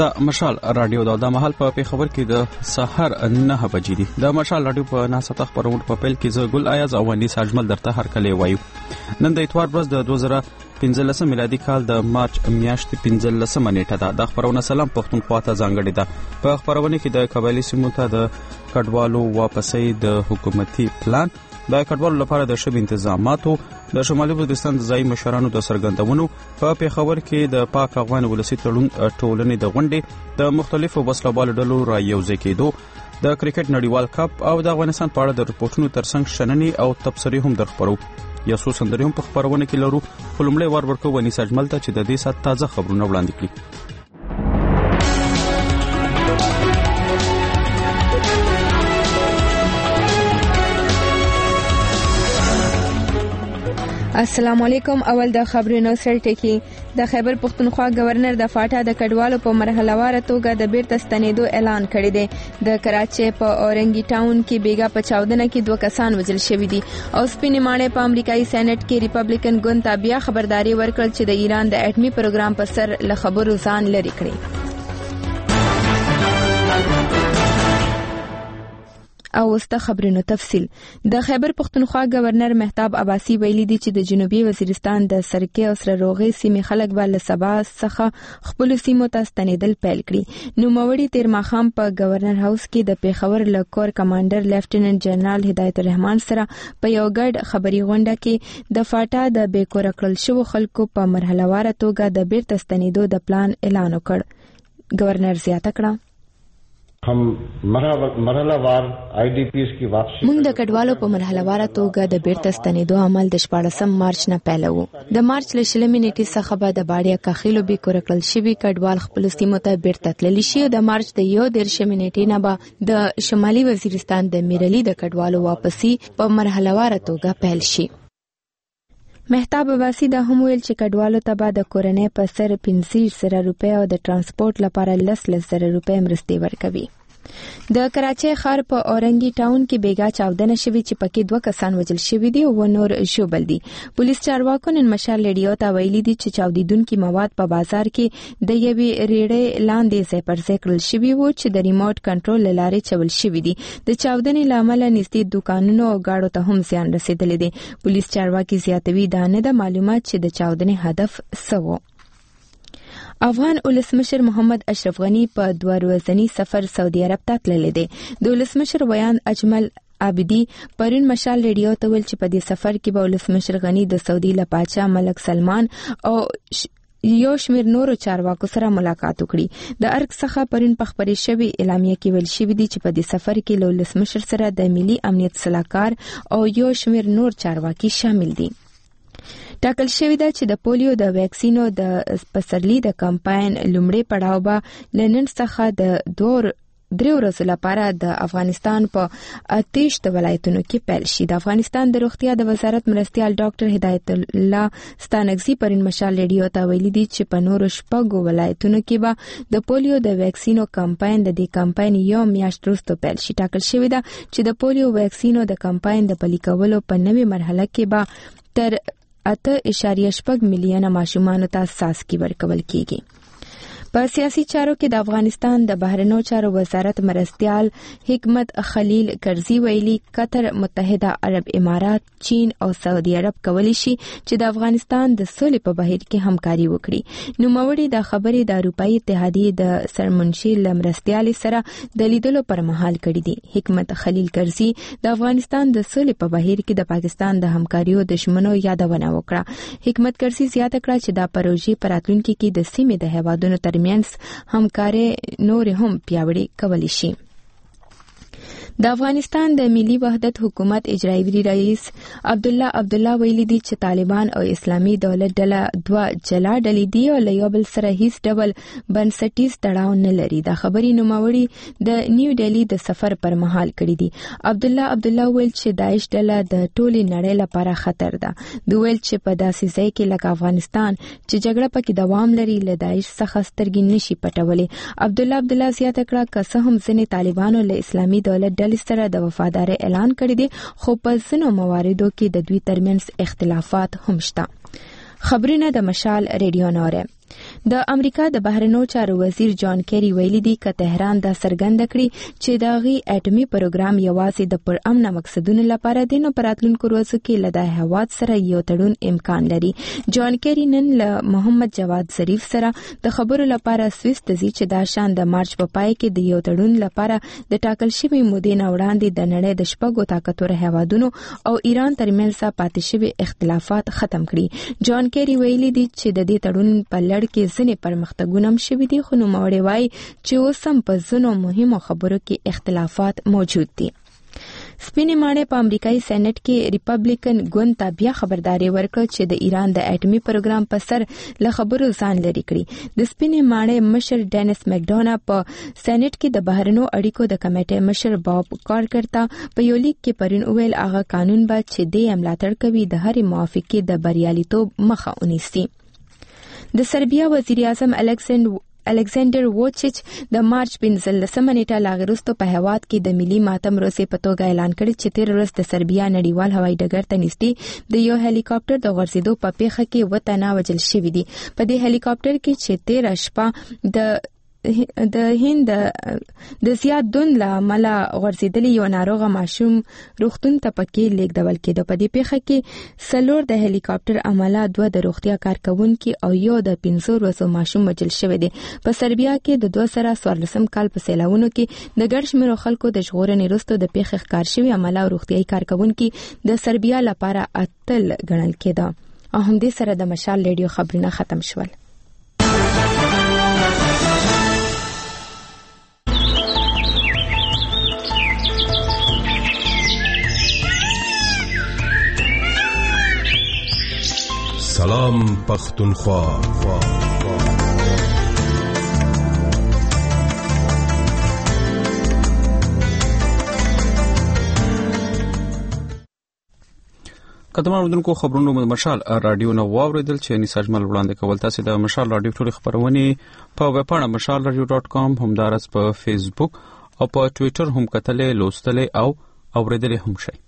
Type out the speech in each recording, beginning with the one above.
د مشال رادیو د مهال په خبر کې د سحر 9 بجې دي. د مشال رادیو په ناسته خبرونه په پیل کې زه ګل آیاز او ونی ساجمل درته هر کله وایو. نن د اتوار ورځ د 2015 میلادي کال د مارچ میاشتې 15 نیټه ده. د خبرونه سلام پښتونخوا ته ځانګړې ده. په خبرونه کې د قبایلی سیمو ته د کډوالو واپسې د حکومتي پلان، د کډوالو لپاره د شب انتظاماتو، د شمالي وزیرستان د ځای مشرانو د سرګندونو، په پیښور کې د پاک افغان ولسی تړون ټولنې د غونډې، د مختلفو وسلوالو ډلو را یوځای کېدو، د کرکټ نړیوال کپ او د افغانستان په اړه د رپورټونو ترڅنګ شننې او تبصرې هم درخبرو. یا څو سندرې هم په خبرونه کې لرو. خپلمړی ورکو ونی ساجمل ته چې د دې سات تازه خبرونه وړاندې کړي. السلام علیکم. اول د خبرونو سرټکی. د خیبر پختونخوا گورنر د فاټا د کډوالو په مرحله واره توګه د بیرته ستنېدو اعلان کړی دی. د کراچۍ په اورنګي ټاون کې بیګا په چاودنه کې 2 کسان وژل شوي دي او سپینې ماڼۍ په امریکایي سېنات کې ریپبلیکن ګوند ته بیا خبرداري ورکړل چې د ایران د اټومي پروګرام په سر له خبرو ځان لري کړي. او وسته خبرونو تفصیل. د خیبر پختونخوا گورنر مهتاب عباسی ویلي دی چې د جنوبي وزیرستان د سرکې او سره روغې سیمې خلک به له سبا څخه خپل سیمو ته ستنېدل پیل کړي. نوموړي تیر ماښام په گورنر هاوس کې د پیښور له کور کمانډر لیفټیننټ جنرال هدایت الرحمن سره په یو ګډ خبري غونډه کې د فاټا د بیکور کړل شو خلکو په مرحله واره توګه د بیرته ستنېدو د پلان اعلان وکړ. گورنر زیاته کړه हम مرحله وار IDPs کی واپسی موږ د کډوالو په مرحله واره توګه د بیرته ستنېدو عمل د 14 مارچ نه پیلوو. د مارچ له 20 نیټې څخه به د باډیا کاخیلو به کورکل شوی کډوال خپل سیمو ته بیرته تللی شي. د مارچ د 11 نیټې نه به د شمالي وزیرستان د میرلی د کډوالو واپسی په مرحله واره توګه پیل شي. مهتاب عباسی دا هم ویل چې کډوالو ته به د کورنۍ په سر 15,000 روپۍ او د ترانسپورت لپاره 10,000 روپۍ مرستې ورکوي. د کراچۍ ښار په اورنګي ټاون کې بیګا چاودنه شوې چې پکې 2 کسان وژل شوي دي او نور ژوبل دي. پولیس چارواکو نن مشال ریډیو ته ویلي دي چې چاودیدونکي مواد په بازار کې د یوې ریړې لاندې ځای پر ځای کړل شوي وو چې د ریموټ کنټرول له لارې چول شوي دي. د چاودنې له امله نږدې دوکانونو او گاډو ته هم زیان رسیدلی دی. پولیس چارواکي زیاتوي دا نه ده معلومات چې د چاودنې هدف څه و. افغان ولسمشر محمد اشرف غنی په 2 ورځنی سفر سعودي عرب ته تللی دی. د ولسمشر ویان اجمل عابدی پرون مشال ریډیو ته ویل چې په دې سفر کې به ولسمشر غنی د سعودي لپاچا ملک سلمان او یو شمیر نورو چارواکو سره ملاقات وکړي. د ارګ څخه پرون په خبري شوی اعلامیه کې ویل شوی دی چې په دې سفر کې له ولسمشر سره د ملي امنیت صلاحکار او یو شمیر نور چارواکي شامل دي. ټاکل شوی دی چې د پولیو د ویکسینو د پسرلي د کمپاین لومړی پړاو به لنن څخه د 3 ورځې لپاره د افغانستان په 28 ولایتونو کې پیل شي. د افغانستان د روغتیا د وزارت مرستیال ډاکټر هدایت الله ستانګزي پرین مشال ریډیو ته ویلي دي چې په نورو 6 ولایتونو کې به د پولیو د ویکسینو کمپاین د دې کمپاین یو میاشت وروسته پیل شي. ټاکل شوی دی چې د پولیو ویکسینو د کمپاین د پلي کولو په نوې مرحله کې به تر 8.8 میلیونه ماشومان ته ساسکی ورکول کیږي. په سیاسي چارو کې د افغانستان د بهرنیو چارو وزارت مرستیال حکمت خلیل کرزی ویلي قطر، متحده عرب امارات، چین او سعودي عرب کولی شي چې د افغانستان د سولې په بهیر کې همکاري وکړي. نوموړي د خبرې د اروپאי اتحادیې د سرمنشي مرستیال سره د لیدلو پر مهال کړې دي. حکمت خلیل کرزی د افغانستان د سولې په بهیر کې د پاکستان د همکاریو دشمنو یادونه وکړه. حکمت کرزی زیاته کړه چې دا پروژې په راتلونکي کې د سیمې د هیوادونو ترمنځ همکاري نور هم پیاوړې کولی شي. د افغانستان د ملي وحدت حکومت اجرایي رئیس عبدالله ویلي دي چې طالبان او اسلامي دولت ډله 2 جلا ډلې دي او له یو بل سره هیڅ ډول بنسټیز تړاو نه لري. دا خبرې نوموړي د نیو ډیلی د سفر پر مهال کړې دي. عبدالله ویل چې داعش ډله د ټولې نړۍ لپاره خطر ده. دوی ویل چې په داسې ځای کې لکه افغانستان چې جګړه پکې دوام لري له داعش څخه سترګې نشي پټولې. عبدالله زیاته کړه که څه هم ځینې طالبانو له اسلامي دولت ډلې سره د وفادارۍ اعلان کړی دی خو په ځینو مواردو کې د دوی ترمنځ اختلافات هم شته. خبرونه د مشال ریډیو نوره. د امریکا د بهرنیو چارو وزیر جان کیری ویلي دی چې تهران دا څرګنده کړي چې دغه اټومي پروګرام یوازې د پرامن مقصدونو لپاره دی، نو پراتلونکو ورځو کې له د هیواد سره یو تړون امکان لري. جان کیری نن له محمد جواد ظریف سره د خبرو لپاره سویس ته ځي چې دا شان د مارچ په پای کې د یو تړون لپاره د ټاکل شوی مودې نه وړاندې د نړۍ د شپږو طاقتور هیوادونو او ایران ترمنځ پاتې شوی اختلافات ختم کړي. جان کیری ویلي دی چې د دې تړون په لړ کې ځینې پرمختګونه هم شوي دي، خو نوموړی وایي چې اوس هم په ځینو مهمو خبرو کې اختلافات موجود دي. سپینې ماڼۍ په امریکایي سېنات کې ریپبلیکن ګوند ته بیا خبرداري ورکړه چې د ایران د اټومي پروګرام په سر له خبرو ځان لري کړي. د سپینې ماڼۍ مشر ډینس مکډونا په سېنات کې د بهرنیو اړیکو د کمیټې مشر باب کارکر ته په یو لیک کې پرون ویل هغه قانون به چې د ملاتړ کوي د هرې موافقې د بریالیتوب مخه ونیسي. د سربیا وزیر اعظم الکساندر ووچیچ د مارچ 15 نیټه لاغروستو په هیواد کې د ملي ماتم ورځې په توګه اعلان کړی چې تیر ورځ د سربیا نړیوال هوایي ډګر ته نږدې د یو هلیکاپټر د غورځېدو په پیښه کې وتنه وژل شوی دی. په دې هلیکاپټر کې چې 13 شپه د هند د زیات دون لامل غورځېدلی یو ناروغه ماشوم روغتون ته پکې لیږدول کېده. په دې پیښه کې څلور د هلیکاپټر عمله، 2 د روغتیا کارکونکي او یو د 15 ورځو ماشوم وژل شوی دی. په سربیا کې د 2014 کال په سیلاوونو کې د ګڼ شمېرو خلکو د ژغورنې وروسته د پیښې ښکار شوي عمله او روغتیايي کارکونکي د سربیا لپاره اتل ګڼل کېده. او همدې سره د مشال ریډیو خبرونه ختم شول. سلام پختونخوا. قدمه اوردونکو خبرونو مشال رادیو نو واوریدل چې نساجمل وړاندې کول. تاسو د مشال رادیو ټول خبرونه په ویب پاڼه mashalradio.com همدارس په فیسبوک او په ټوئیټر هم کتلې، لوستلې او اوریدلې هم شئ.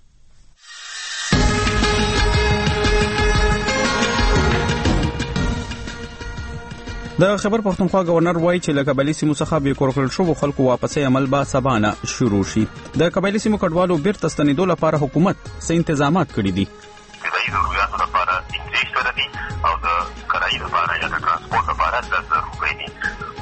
د خبر پښتونخوا گورنر وایي چې له قبایلی سیمو څخه به کورکل شو خلکو واپسې عمل به سبانه شروع شي. د قبایلی سیمو کډوالو بیرته ستنېدو لپاره حکومت څه تنظیمات کړي دي. د ضرورتو لپاره انګلیش سره دي او د کرایي لپاره یا د ترانسپورت لپاره د روپۍ دي.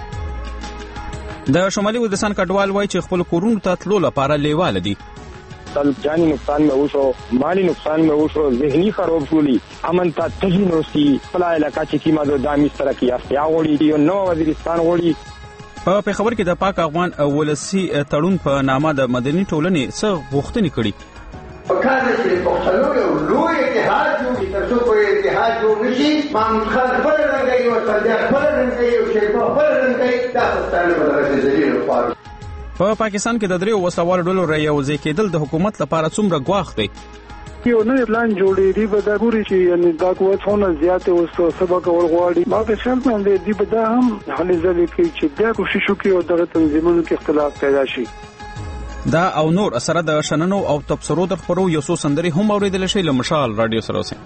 د شمالي وزیرستان کډوال وایي چې خپل کورونو ته تلو لپاره لیواله دي. جانی نقصان میں وشو، مالی نقصان میں وشو، ذہنی خراب شولی، امن تا تجین ہوستی، فلا علاقہ چکی ما دو دامیس طرح کی افتیا غوڑی یو نو وزیرستان غوڑی. په خبر کې د پاک افغان ولسی تړون په نامه د مدني ټولنې څه غوښتنې کړي. وکاله چې پښتنو یو لوی اتحاد جوړ کړي، تاسو په اتحاد جوړ نشي، مانخل خپل رنګي او سرجار خپل رنګي او شیخ خپل رنګي، دا ستاسو لپاره ذلیل وقار. په پاکستان کې د دریو وسوال ډلو رايوځي کېدل د حکومت لپاره څومره ګواښ دی. یو نه پلان جوړې دی به دا ګوري چې یعنی دا قوتونه زیاتې اوس سبق ورغواړي. ما په خیال باندې دی به دا هم هلي ځلې کوي چې بیا کوشش وکړي او دغه تنظیمونو کې اختلاف پیدا شي. دا او نور سره د شننو او تبصرو د خبرو یو څو سندري هم اوریدل شي له مشال رادیو سره اوسئ.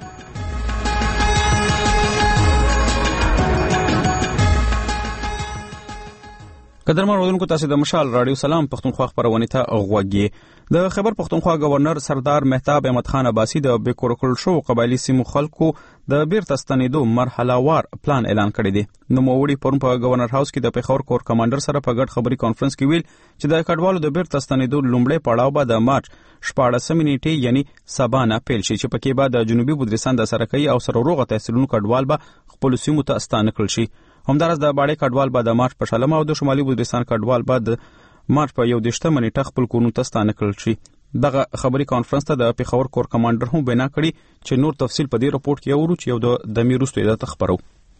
قدرمن اوردونکو تاسو د مشال رادیو سلام پښتونخوا خبرونه ته غوږی. د خبر پښتونخوا گورنر سردار مهتاب احمد خان عباسی د بیکورکل شو قبایلی سیمو خلکو د بیرته ستنېدو مرحله وار پلان اعلان کړی دی. نو موړي پرون په گورنر هاوس کې د پیښور کور کمانډر سره په ګډ خبري کانفرنس کې ویل چې د کډوالو د بیرته ستنېدو لومړی پړاو به د مارچ 14 نیټې یعنی سبانه پیل شي چې پکې به د جنوبي وزیرستان د سرکۍ او سروروغه تحصیلونو کډوال به خپل سیمو ته ستانه کړل شي. همدارس د باړې کډوال به د مارچ په شلمه او د شمالي وزیرستان کډوال به د مارچ په 11 نیټه خپل کورونو ته ستانه کړل شي. دغه خبري کانفرنس ته د پیښور کور کمانډر هم بنا کړی چې نور تفصیل په دې رپورت کې اورو چې یو د دمیر وروسته د تخبرو.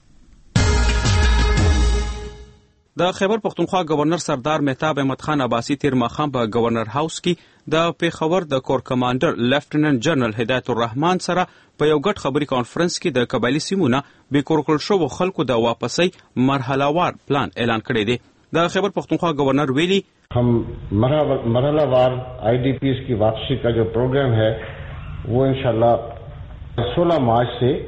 د خیبر پختونخوا گورنر سردار مهتاب احمد خان عباسی تیر ماښام په گورنر هاوس کې د پیښور د کور کمانډر لیفټیننټ جنرال هدایت الرحمن سره په یو ګډ خبري کانفرنس کې د قبایلی سیمونه بیکورکل شو خلکو د واپسۍ مرحله وار پلان اعلان کړی دی. د خیبر پختونخوا گورنر ویلی हम मरहला वार IDPs की वापसी का जो प्रोग्राम है वो इंशाल्लाह 16 मार्च से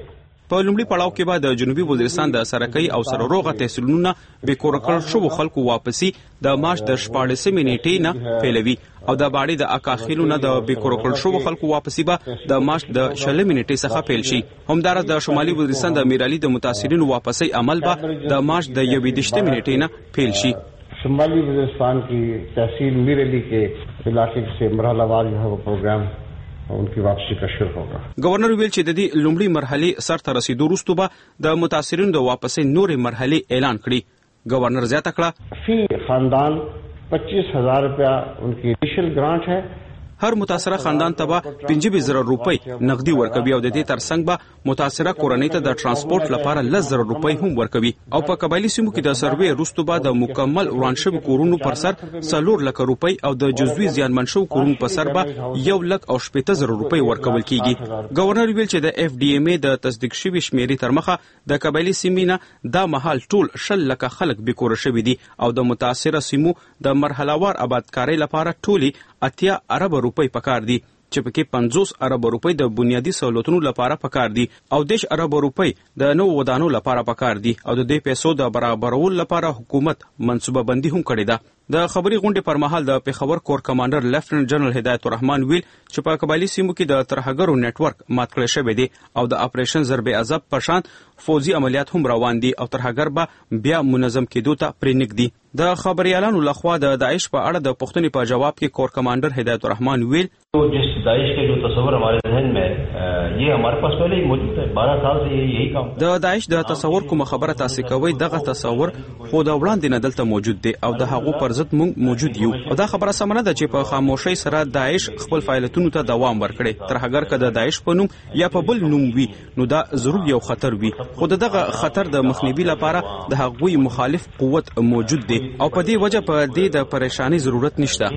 په لومړي پړاو کې به د جنوبي وزیرستان د سرکۍ او سرروغه تحصیلونو به کور کړ شو خلکو واپسی د مارچ د 14 نیټې نه پیلوي او د باړې د اکاخیلو نه د به کور کړ شو خلکو واپسی به د مارچ د 16 نیټې څخه پیل شي. همدارس د شمالي وزیرستان د میرعلي د متاثرینو واپسی عمل به د مارچ د 21 نیټې نه پیل شي. شمالی وزیرستان کی تحصیل میرعلی کے علاقے سے مرحلہ وار جو ہے وہ پروگرام उनकी वापसी का शुरू होगा. गवर्नर ویل چې د دې لومړی مرحله سر ته رسیدو وروسته به د متاثرینو د واپسې نورې مرحله اعلان کړي. گورنر زیاته کړه فی خاندان 25,000 روپیہ उनकी इनिशियल ग्रांट है. هر متاثره خاندان ته به 15,000 روپۍ نقدي ورکوي او د دې ترڅنګ به متاثره کورنۍ ته د ترانسپورت لپاره 10,000 روپۍ هم ورکوي او په قبایلی سیمو کې د سروې وروسته به د مکمل ورانشوي کورونو پر سر 4 لک روپۍ او د جزوي زیانمن شو کورونو پر سر به 1,80,000 روپۍ ورکول کیږي. گورنر ویل چې د اف ډي ام ای د تصدیق شوی شمیرې تر مخه د قبایلی سیمینه د محل ټول 10 لک خلک به کور شوی دي او د متاثره سیمو د مرحلهوار آبادکاري لپاره ټولي 80 ارب روپۍ پکار دي چې پکې 50 ارب روپۍ د بنیادی سہولتونو لپاره پکار دي او 10 ارب روپۍ د نو ودانو لپاره پکار دي او د دې پیسو د برابرولو لپاره حکومت منصوبه بندي هم کړې ده. د خبري غونډې پر مهال د پیښور کور کمانډر لیفټننټ جنرال هدایت الرحمن ویل چې په قبایلی سیمو کې د ترهګرو نتورک مات کړی شوی دی او د اپریشن ضرب عذاب په شان فوزي عملیات هم روان دي او ترهګر به بیا منظم کېدو ته پرېنږدي. د خبريالانو لخوا د داعش په اړه د پښتنې په جواب کې کور کمانډر هدایت الرحمن ویل जिस दाइश के जो तस्वर हमारे ذहन में ये हमारे पास पहले ही मौजूद है. 12 साल से यही काम د داعش د تصور کوم خبره تاسو کوي دغه تصور خو د وړاندې نه دلته موجود دی او د هغو پر ضد مونږ موجود یو او دا خبره سمنه ده چې په خاموشۍ سره داعش خپل فعالیتونو ته دوام ورکړي. ترهګر کده داعش په نوم یا په بل نوم وي نو دا ضرور یو خطر وي خو دغه خطر د مخنیوي لپاره د هغوی مخالف قوت موجود دی او په دې وجه په دې د پریشانی ضرورت نشته.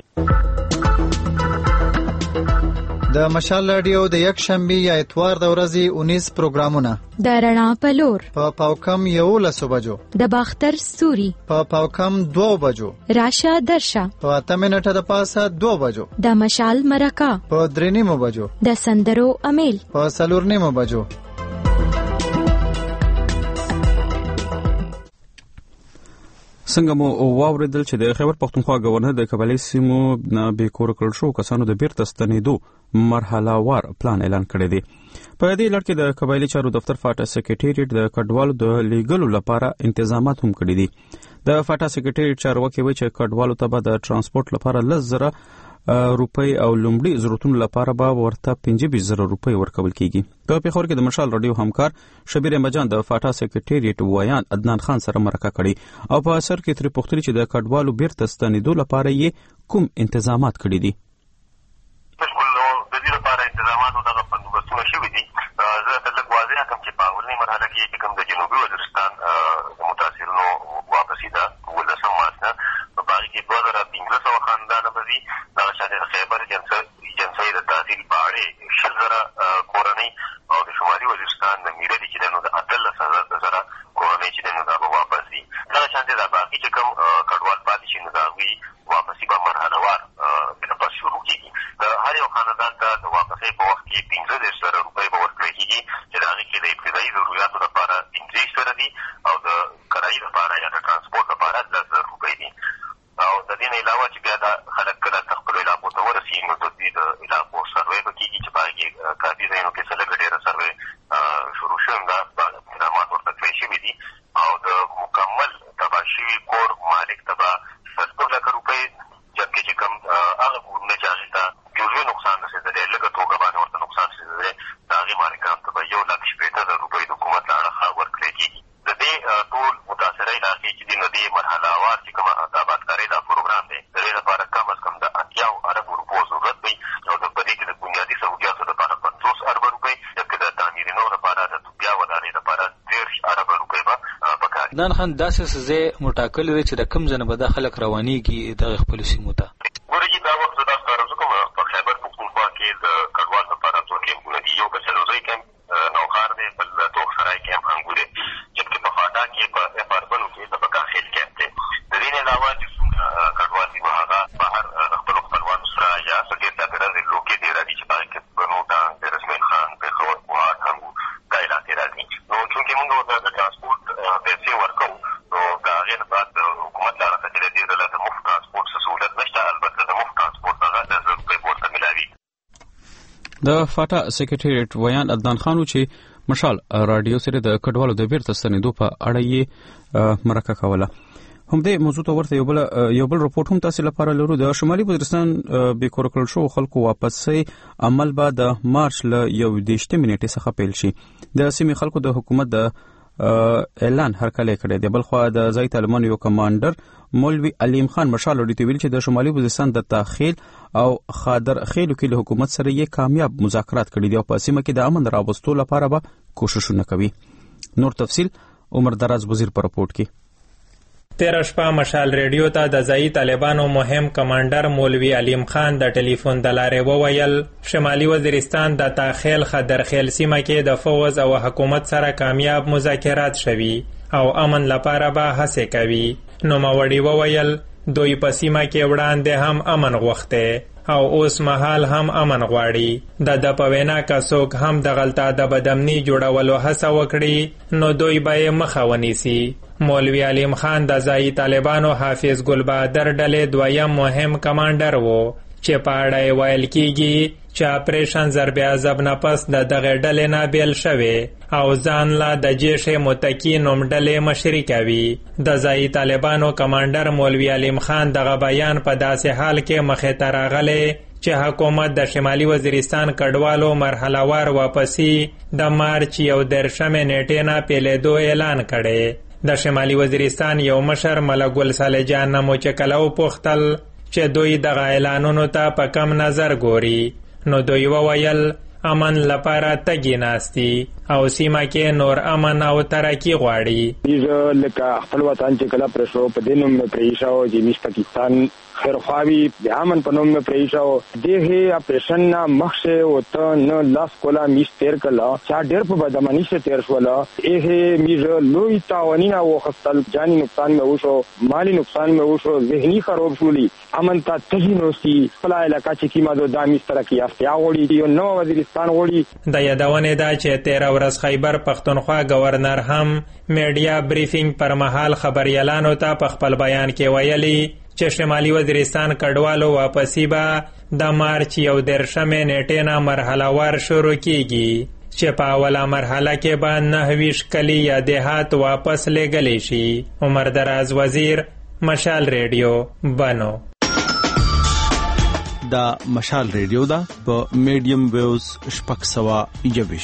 د مشال رادیو د یک شنبه یا اتوار د ورځې 19 پروګرامونه د رڼا پلور په پاوکم 11 بجو د باختر ستوري په پاوکم 2 بجو راشه درشه په 8 منټه د پاسه 2 بجو د مشال مرکا په 3 بجو د سندرو امیل په 4 بجو. څنګه مو واوریدل چې د خیبر پختونخوا گورنر د قبایلی سیمو نه به کور کړل شو کسانو د بیرته ستنېدو مرحله وار پلان اعلان کړی دی. په دې لړ کې د قبایلی چارو دفتر فاټا سکریټریټ د کډوالو د لیګلو لپاره تنظیمات هم کړی دي. د فاټا سکریټریټ چارواکي وایي چې کډوالو ته به د ترانسپورت لپاره 10,000 روپۍ او لومړي ضرورتونو لپاره به ورته 15,000 روپۍ ورکول کیږي. په پیښور کې د مشال رادیو همکار شبیر احمدجان د فاټا سکریټریټ وایان عدنان خان سره مرکه کړي او په اثر کې تر پوښتنې چې د کډوالو بیرته ستنېدو لپاره یې کوم تنظیمات کړي دي. بالکل د دې لپاره تنظیمات دغه بندوبستونه شوي دي. زه ته لږ واضح کوم چې په اولنۍ مرحله کې کوم د جنوبي وزیرستان متاثرینو واپسي ده 19 مارچ نه په باغ کې 2,500 خاندان به وي. دغه شان خیبر جنسۍ د تعدیل باړې 10,000 کورنۍ او د شمالي وزیرستان د میرعلي چې دی نو د 18,000 کورنۍ چې دی نو دا به واپس وي. دغه شان د باقي چې کوم کډوال پاتې شي نو د هغوی واپسي به مرحلهوار پس شروع کېږي. د هر یو خاندان ته د واپسۍ په وخت کې 15,000 روپۍ به ورکړی کېږي چې د هغې کې د ابتدایي ضرورتو لپاره 15,000 دي او د کرایي لپاره یا د ترانسپورت لپاره 10,000 روپۍ دي. او د دې نه علاوه چې بیا دا خلک کله خپلو علاقو ته ورسي نو د دوی د علاقو سروې به کېږي چې په هغې کې کافي ځایونو کې څه لږه ډېره سروې شروع شوې ده. اقدامات ورته کړی شوي دي او د مکمل تباه شوي کور مالک ته به 70 لکه روپۍ جبکې چې کوم هغه کورونه چې هغې ته جزوي نقصان رسېدلی لږه توګه باندې ورته نقصان رسېدلی د هغې مالکانو ته به 1,80,000 روپۍ د حکومت له اړخه ورکړی کېږي. د دې ټول متاثره علاقې چې دي نو دې مرحلهوار چې کومه د آبادکارۍ دا پروګرام دی د دې لپاره کم از کم د 80 ارب روپو ضرورت دی او په دې کې د بنیادي سهولیاتو لپاره 50 ارب روپۍ جبکې د تعمیرینو لپاره د بیا ودانۍ لپاره 13 ارب روپۍ به پکار دي. عدنان خان داسې ځای مټاکلی دی چې د کوم ځای نه به دا خلک روانېږي دغې خپلو سیمو ته؟ ګورې دا وخت زه تاسو ته عرض وکړم په خیبر پښتونخوا کې د کډوال لپاره 2 کیمپونه دي. یو په چلوزۍ کیمپ نوښار دی، بل توغ سرای کیمپ انګور دی، جبکې په فاټا کې په اپارتمنو کې د بکاخیل کیمپ دی. د دې نه علاوه چې څومره کډوال دي نو هغه بهر خپلو خپلوانو سره یا څه ډېر ځانګړي لوکې دي راځي چې په هغې کې بنو ډانګ، د رسمین خان، پېښور، کوهاټ، هنګو دا علاقې راځي. د فاټا سیکریټریټ ویان عدنان خانو چې مشال رادیو سره د کډوالو د بیرته ستنېدو په اړه یې مرکه کوله. هم دې موضوع ته ورته یو بل رپورټ هم تاسو لپاره لرو. د شمالي وزیرستان به کور کړل شو خلکو واپسي عمل به د مارچ ل 11 منېټې څخه پیل شي. د سیمې خلکو د حکومت د اعلان هرکلی کړی دی. بل خو د ځای طالبانو یو کمانډر مولوي علیم خان مشال وړي ویل چې د شمالي وزیرستان د تاخیل او خادر خېلو کې له حکومت سره یې کامیاب مذاکرات کړي دي او په سیمه کې د امن راوستلو لپاره به کوششونه کوي. نور تفصیل عمر دراز وزیر پر رپورټ کې. 13 شپه مشال ریډیو ته د ځای طالبانو مهم کمانډر مولوي علیم خان د ټلیفون د لارې وویل شمالي وزیرستان د تاخیل خادر خېل سیمه کې د فوز او حکومت سره کامیاب مذاکرات شوي او امن لپاره به هڅه کوي. نو موري وویل دوی په سیمه کې وړاندې هم امن غوښته او اوس مهال هم امن غواړي. د پوینا کا څوک هم د غلطه د بدامني جوړولو هڅه وکړي نو دوی به مخه ونیسي. مولوی علیم خان د ځای طالبانو حافظ ګل بهادر ډلې دویم مهم کمانډر وو چې په اړه ویل کیږي چې اپریشن ضرب عذاب نه پس د دغه ډلې نه بیل شوی او ځان لا د جیش متکی نوم ډلې مشري کوي. د ځای طالبانو کمانډر مولوی علیم خان دغه بیان په داسې حال کې مخې ته راغلی چې حکومت د شمالي وزیرستان کډوالو مرحله وار واپسی د مارچ 11 نیټې نه پیلېدو اعلان کړي. د شمالي وزیرستان یو مشر ملک ګل صالح جان نمو چې کله وپوښتل چې دوی دغه اعلانونو ته په کم نظر ګوري نو دوی وویل امن لپاره تګي ناستي او سیمه کې نور امن او ترقی غواړي. لکه خپل وطن چې کله پرشو په دینم پریشاو چې مش پاکستان خیرخواوی د امن په نوم پریشاو دغه اپریشن نه مخشه او ته نه لاس کولا میش تیر کلا چا ډیر په بدمنی سے تیر شولا هغه میز لوی تاوانینا وخصل جانی نقصان مې وشو مالی نقصان مې وشو ذهنی خراب شولي امن ته تجینوسی خپل علاقہ چې کیما دو دامیس ترقی یافتیا وړي یو نو وزیرستان وړي. د یادونه دا چې 13 ورځ خیبر پختونخوا گورنر هم میډیا بریفینګ پر مهال خبريالانو ته په خپل بیان کې ویلي چې شمالي وزیرستان کډوالو واپسی به د مارچ 11 نیټې نه مرحله وار شروع کیږي چې په اوله مرحله کې به 29 کلی یا دیهات واپس لګلی شي. عمر دراز وزیر مشال ریډیو بنو. دا مشال ریډیو دا په میډیم ویوز شپږ سوه یویش.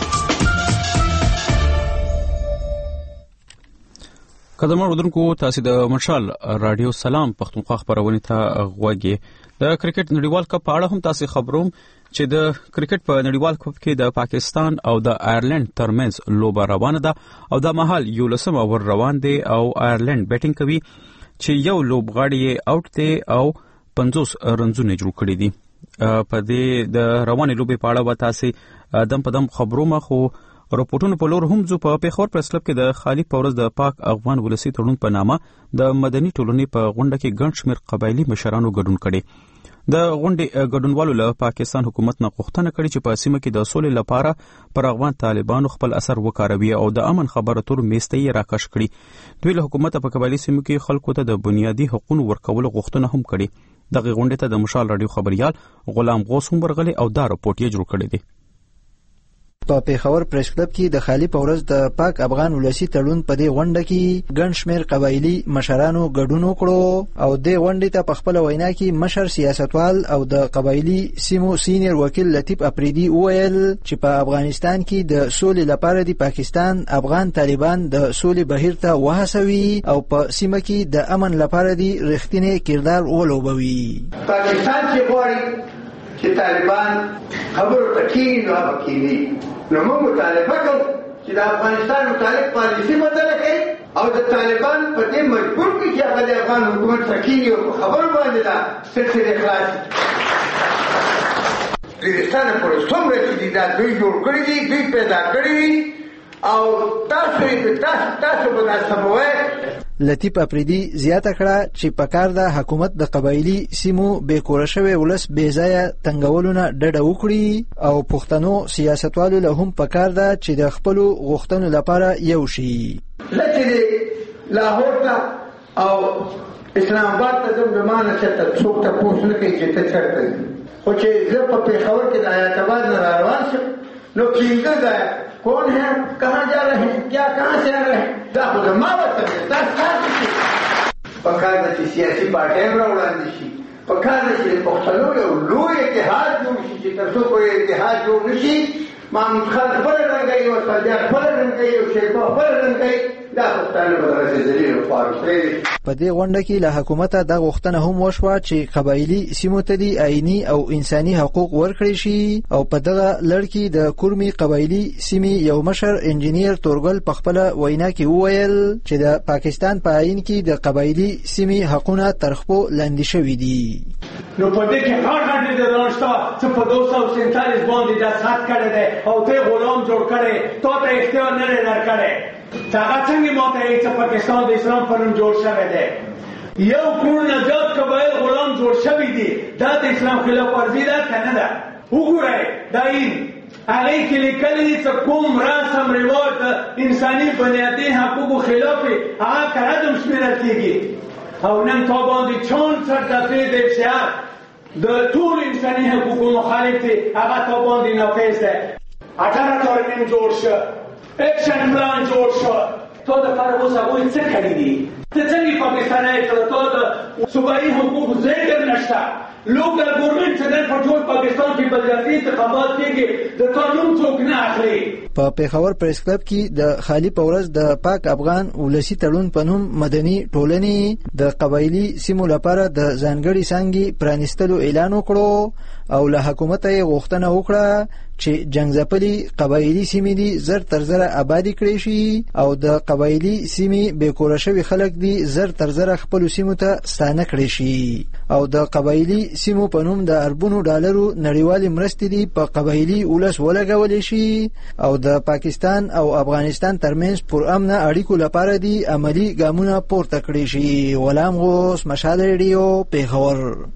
قدمه ودونکو تاسو د مشال رادیو سلام پښتونخوا خبرونه ته غوږی. د کرکټ نړیوال کپ په اړه هم تاسو خبروم چې د کرکټ په نړیوال کپ کې د پاکستان او د آیرلند ترمنځ لوبه روانه ده او د مهال 11 اور روان دي او آیرلند بیټینګ کوي چې یو لوبغاړی آوټ دی او 50 رنزونه جوړ کړی دي. په دې د روانې لوبې په اړه تاسو دم په دم خبروم خو رپورټونو په لور هم زو په پیښور پریس کلب کې د خالي پورز د پاک افغان ولسی تړون په نامه د مدني ټولنې په غونډه کې ګڼ شمېر قبایلی مشرانو ګډون کړي. د غونډې ګډونوالو له پاکستان حکومت نه غوښتنه کړې چې په سیمه کې د سولې لپاره پر افغان طالبانو خپل اثر وکاروي او د امن خبرو تر میسته یې راکش کړي. دوی له حکومت په قبایلی سیمو کې خلکو ته د بنیادی حقوقو ورکولو غوښتنه هم کړې. دغه غونډې ته د مشال رادیو خبريال غلام غوث هم ورغلي او دا رپورټ یې جوړ کړی دی. په پیښور پریس کلب کې د خالي پورز د پاک افغان ولسی تړون په دې غونډه کې ګڼ شمېر قبایلی مشرانو ګډون وکړو او د غونډې ته په خپل وینا کې مشر سیاستوال او د قبایلی سیمو سینیر وکیل لطیف افریدي وویل چې په افغانستان کې د سولې لپاره د پاکستان افغان طالبان د سولې بهیر ته وهڅوي او په سیمه کې د امن لپاره د رښتینی کردار ولوبوي. پاکستان چې غواړي چې طالبان خبرو ته کینی نو هغه کینی نو موږ مطالبه کوو چې د افغانستان متعلق پالیسي بدله کړي او د طالبان په دې مجبور کړي چې هغه د افغان حکومت سره کینی او خبرو باندې دا سلسله خلاص وزیرستان پورې څومره چې دا دوی جوړ کړي دي دوی پیدا کړي او تاسو به دا سموئ. لطیف افریدي زیاته کړه چې په کار د حکومت د قبایلی سیمو بې کوره شوی ولس بې ځایه تنګولونه ډډه وکړي او پښتنو سیاستوالو له هم په کار ده چې د خپلو غوښتنو لپاره یو شي. لکه لاهور ته او اسلام آباد ته ځم د ما نه چېرته څوک تپوس نه کوي چې ته چېرته ځې خو چې زه په پېښور کې د حیات آباد نه را روان شم نو پنځه ځایه کون ہے کہاں جا رہے ہیں کیا کہاں سے آ رہے ہیں دا خو زما وطن دی دا ستاسو دی پکار ده چې سیاسي پارټۍ راوړاندې شي پکار ده چې پښتنو یو لوی اتحاد جوړ شي چې تر څو پورې اتحاد جوړ نه شي محمود خان خپل رنګوي او سردار خپل رنګوي او شیرپا خپل رنګوي دا پښتانه به رسېدلي لپاره په دې غونډه کې له حکومته دا غوښتنه هم وشوه چې قبایلي سیمو ته دي آئیني او انساني حقوق ورکړي شي او په دغه لړ کې د کورمي قبایلي سیمې یو مشر انجینیر تورګل په خپله وینا کې وویل چې د پاکستان په آئین کې د قبایلي سیمې حقونه تر خپو لاندې شوي دي نو په دې کې هر باندې د راشتا چې په 247 باندې د سات کړه ده او ته غلام جوړ کړي ته اختیار نه لري هغه څنګه ماته چې پاکستان د اسلام په نوم جوړ شوی دی یو کور نه زیات قبایل غلام جوړ شوی دي دا د اسلام خلاف ورزي ده کنه ده وګورئ دا یې هغه کې لیکلي چې کوم رسم رواج د انساني بنیادي حقوقو خلاف هغه کړم شمیرل کیږي او نن تا باندې 64 دفعې د شهر د ټول انساني حقوقو مخالف دي هغه تا باندې نافذ ده 18 ترمیم جوړ شو اکشن پلان جوړ شو ته د کار اوس هغه څه کړی دي ته څنګه پاکستاني ته د صوبایي حقوق ذکر نشته لوکل ګورنمنت څنګه په ټول پاکستان کې بلدیاتي انتخابات کېږي د قانون څوک نه اخلي په پیښور پریس کلب کې د خالی پورز د پاک افغان ولسی تړون په نوم مدني ټولنې د قبایلی سیمو لپاره د ځانګړي څانګې پرانیستلو اعلان وکړو او له حکومت یې غوښتنه وکړه چې جنگځپلي قبایلی سیمې دي زر تر زره آبادی کړي شي او د قبایلی سیمې بیکوره شوي خلک دي زر تر زره خپلو سیمو ته ستانه کړي شي او د قبایلی سیمو په نوم د اربونو ډالرو نړیوالې مرستې دي په قبایلی ولس ولګولې شي او د پاکستان او افغانستان ترمنځ پرامنه اړیکو لپاره دي عملی ګامونه پورته کړي شي غلام غوث مشال ریډیو پیښور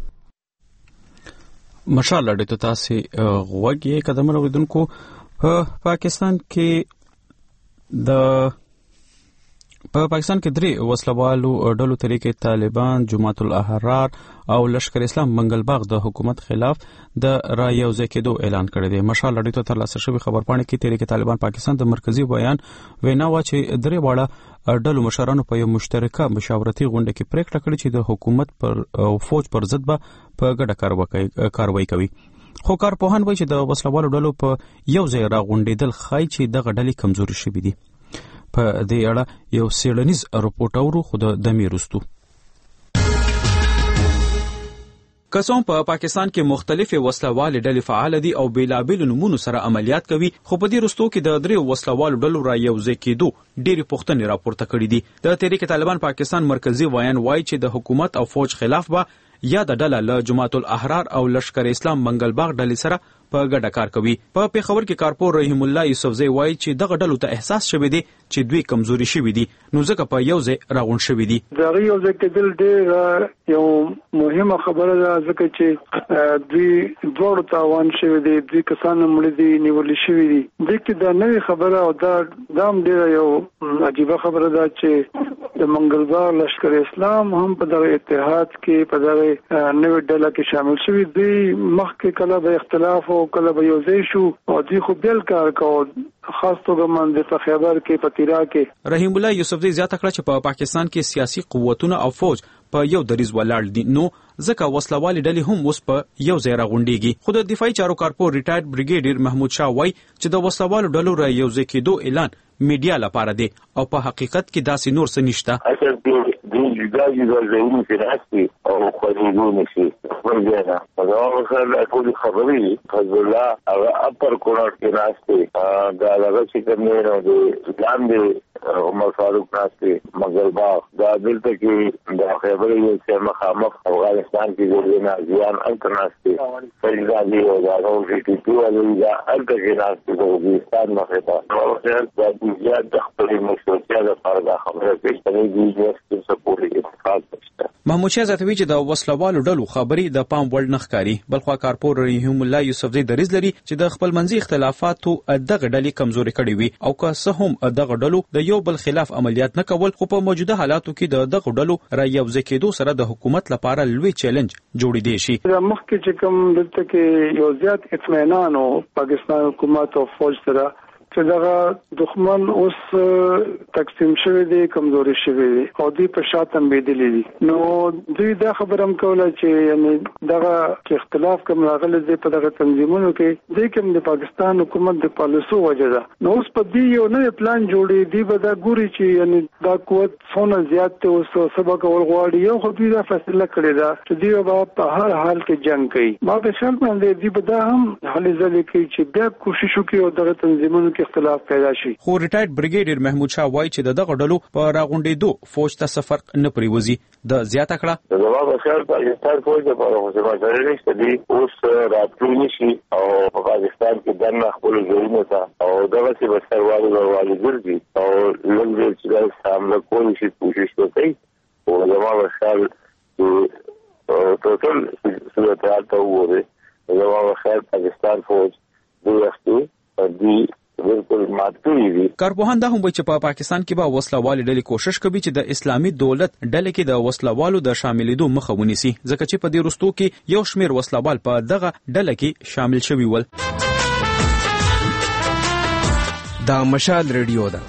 مشال اړیته تاسو غوږی قدم راوړونکو په پاکستان کې درې وسلوالو ډلو طریقې طالبان جماعت الاحرار او لشکر اسلام منګلباغ د حکومت خلاف د رایوځای کېدو اعلان کړی دی مشال اړیته ترلاسه شوی خبرپاڼه کې طریقې طالبان پاکستان د مرکزی بیان وینا وا چې درې واړه ډلو مشرانو په یو مشترکه مشاورتي غونډه کې پریکړه کړې چې د حکومت پر او فوج پر ضد به په ګډه کاروایی کوي خو کارپوهان وایي چې د وسلوالو ډلو په یو ځای راغونډېدل ښایي چې دغه ډلې کمزوري شوي دي په دې اړه یو څېړنیز رپورټ اورو خو د دمې وروستو قسم په پاکستان کې مختلفې وسلوالې ډلې فعال دي او بیلابیل نمونو سره عملیات کوي خو په دې وروستو کې د درې وسلوالو ډلو را یوځای کېدو ډېرې پوښتنې راپورته کړي دي د تحریک طالبان پاکستان مرکزی وایي چې د حکومت او فوج خلاف به یا د ډله له جماعت الاحرار او لشکر اسلام منګلباغ ډلې سره په ګډه کار کوي په پیښور کې کارپور رحیم الله یوسفزی وایي چې دغه ډلو ته احساس شوی دی چې دوی کمزوري شوي دي نو ځکه په یو ځای راغونډ شوي دي دغه یو ځای کېدل ډېر یو مهمه خبره ده ځکه چې دوی دواړو تاوان شوي دي دوی کسان مړه دي نیولې شوي دي دغه دا نوې خبره او دا هم ډېر یو عجیبه خبره ده چې د منګلباغ لشکر اسلام هم په دغه اتحاد کې په دغه نوې ډله کې شامل شوي دوی مخکې کله به اختلاف او کله به یو ځای شو او دوی خو بیل کار کوو خاص توګه باندې په خیبر کې په تیرا کې رحیم الله یوسفزی زیاته کړه چې په پاکستان کې سیاسي قوتونه او فوج په یو دریز ولاړ دي نو ځکه وسلوالې ډلې هم اوس په یو ځای راغونډېږي خو د دفاعي چارو کارپور ریټایرډ بریګیډیر محمود شاه وایي چې د وسلوالو ډلو را یو ځای کېدو اعلان میډیا لپاره دی او په حقیقت کې داسې نور څه نشته جدا ځایونه کې راځي او خوځېدو نشي ورګه دا سره ټول خبرې حزب الله هغه اپر کورټ کې راځي دا هغه چې کومه د لاندې عمر فاروق راځي منګلباغ دا دلته کې د خبرې چې مخامخ افغانستان کې د نازیان انټرناسي فریضادي او دا نو چې ټول دا الته کې راځي د افغانستان مخه ته او دا زیات د خپل مشروعیت لپاره دا خبره کوي چې د سپورټ محمود شاه زاتوی چې د وسلوالو ډلو خبري د پام وړ نه ښکاري بلخوا کارپور رحیم الله یوسفزی دریز لري چې د خپل منځي اختلافاتو دغه ډلې کمزوري کړي وي او که څه هم دغه ډلو د یو یو بل خلاف عملیات نه کول خو په موجوده حالاتو کې دغه ډلو را یوځای کېدو سره د حکومت لپاره لوی چیلنج جوړېدی شي. مخکې چې کوم دلته کې یو زیات اطمینان او پاکستان حکومت او فوج سره چې دغه دښمن اوس تقسیم شوی دی کمزوري شوی دی او دوی په شاته بيدلې دي نو دوی دا خبره هم کوله چې یعنی دغه اختلاف کوم راغلی دی په دغه تنظیمونو کې د کوم د پاکستان حکومت د پالیسو وجه ده نو اوس په دې یو نه پلان جوړي دی به دا ګوري چې یعنی دا قوت څونه زیات ته اوس سبق ورغواړي یو خو دوی دا فیصله کړې ده چې دوی په هر حال کې جنگ کوي. ما په خیال باندې دوی به دا هم هلې ځلې کوي چې بیا کوشش وکړي او دغه تنظیمونو کې اختلاف پیدا شي. خو ریټایرډ بریګیډیر محمود شاه وایي چې دغه ډلو په راغونډېدو فوج ته سفر نه پریوزي د زیاته کړه. د جواب خیال پاکستان فوج په هغه ځای باندې نشته دی اوس راتلونکي نشي او په پاکستان کې دنه خپل ځایونه تا او دغه څه بسروالي ورواله ګرځي او لږ چې دا سامنے کولی شي کوشش وکړي او جواب خیال ټوټل صورت ته وره جواب خیال پاکستان فوج دوی وختي دی بالکل ماتوي دي. کارپوهان دا هم وایي چې په پاکستان کې به وسلوالې ډلې کوشش کوي چې د اسلامي دولت ډلې کې د وسلوالو د شاملېدو مخه ونیسي ځکه چې په دې وروستو کې یو شمېر وسلوال په دغه ډله کې شامل شوي ول. دا مشال ریډیو ده.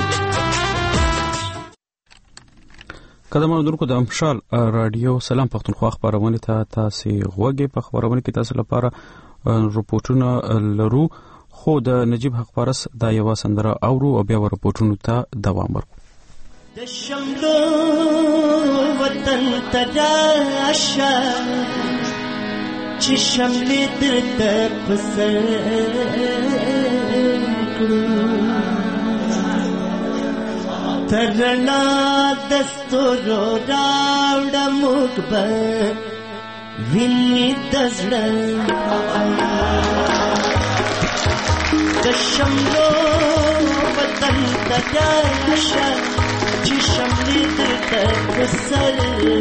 قدم اوردونکو د مشال رادیو سلام پښتونخوا خبرونه ته تاسو غوږی په خبرونه کې تاسو لپاره رپورټونه لرو خو د نجیب حق پرس دا یو سندره اورو او بیا رپورټونو ته دوام ورکو. د شملو وطن تراشه چې شملې درته پسر ترنا دستورو راوړه موږ به ویني د زړه د شملو وطن تراشه چې شملې درته پسر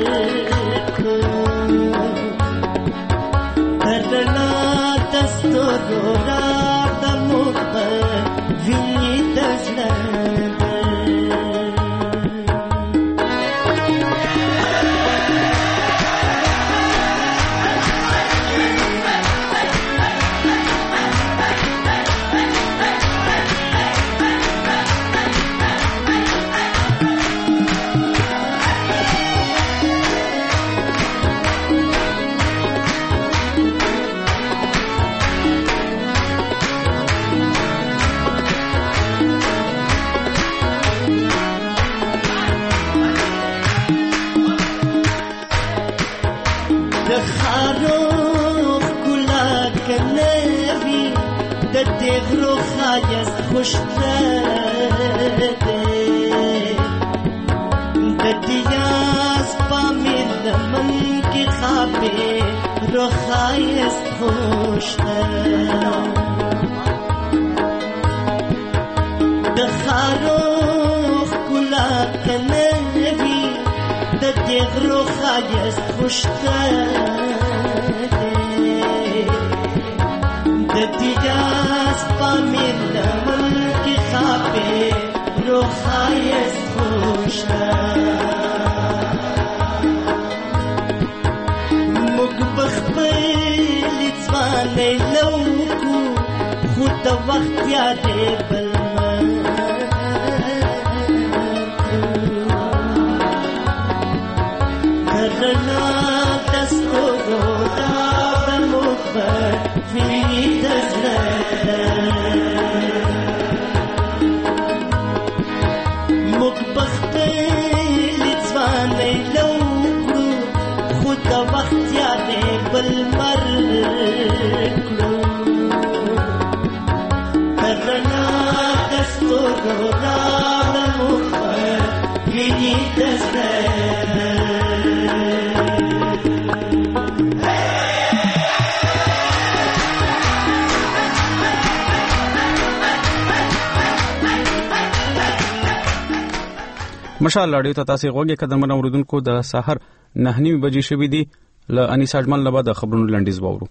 ترنا دستورو راوړه موږ به ویني د زړه خوشته د دیاز پامیر لمن کی خوابه روخایست خوشته د خاروخ کلا کنوی د دیغ روخایست خوشته د دیاز پامیر لمن کی خوابه روخایست خوشته مقبخبلی ځوانۍ لوکو خو د وخت یادې بل کرنا دستورو راوړه موږ به ویني د زړه موږ بختلي ځوانۍ لوکو خو د وخت یادې بل مر کړو کرنا دستورو راوړه موږ به ویني د زړه مشال لاړیو ته تاسو غوږی قدمونه اوریدونکو د سحر 9:30 بجې شوې دي ل انیس اجمل نه بعد خبرونو لنډیز وورو.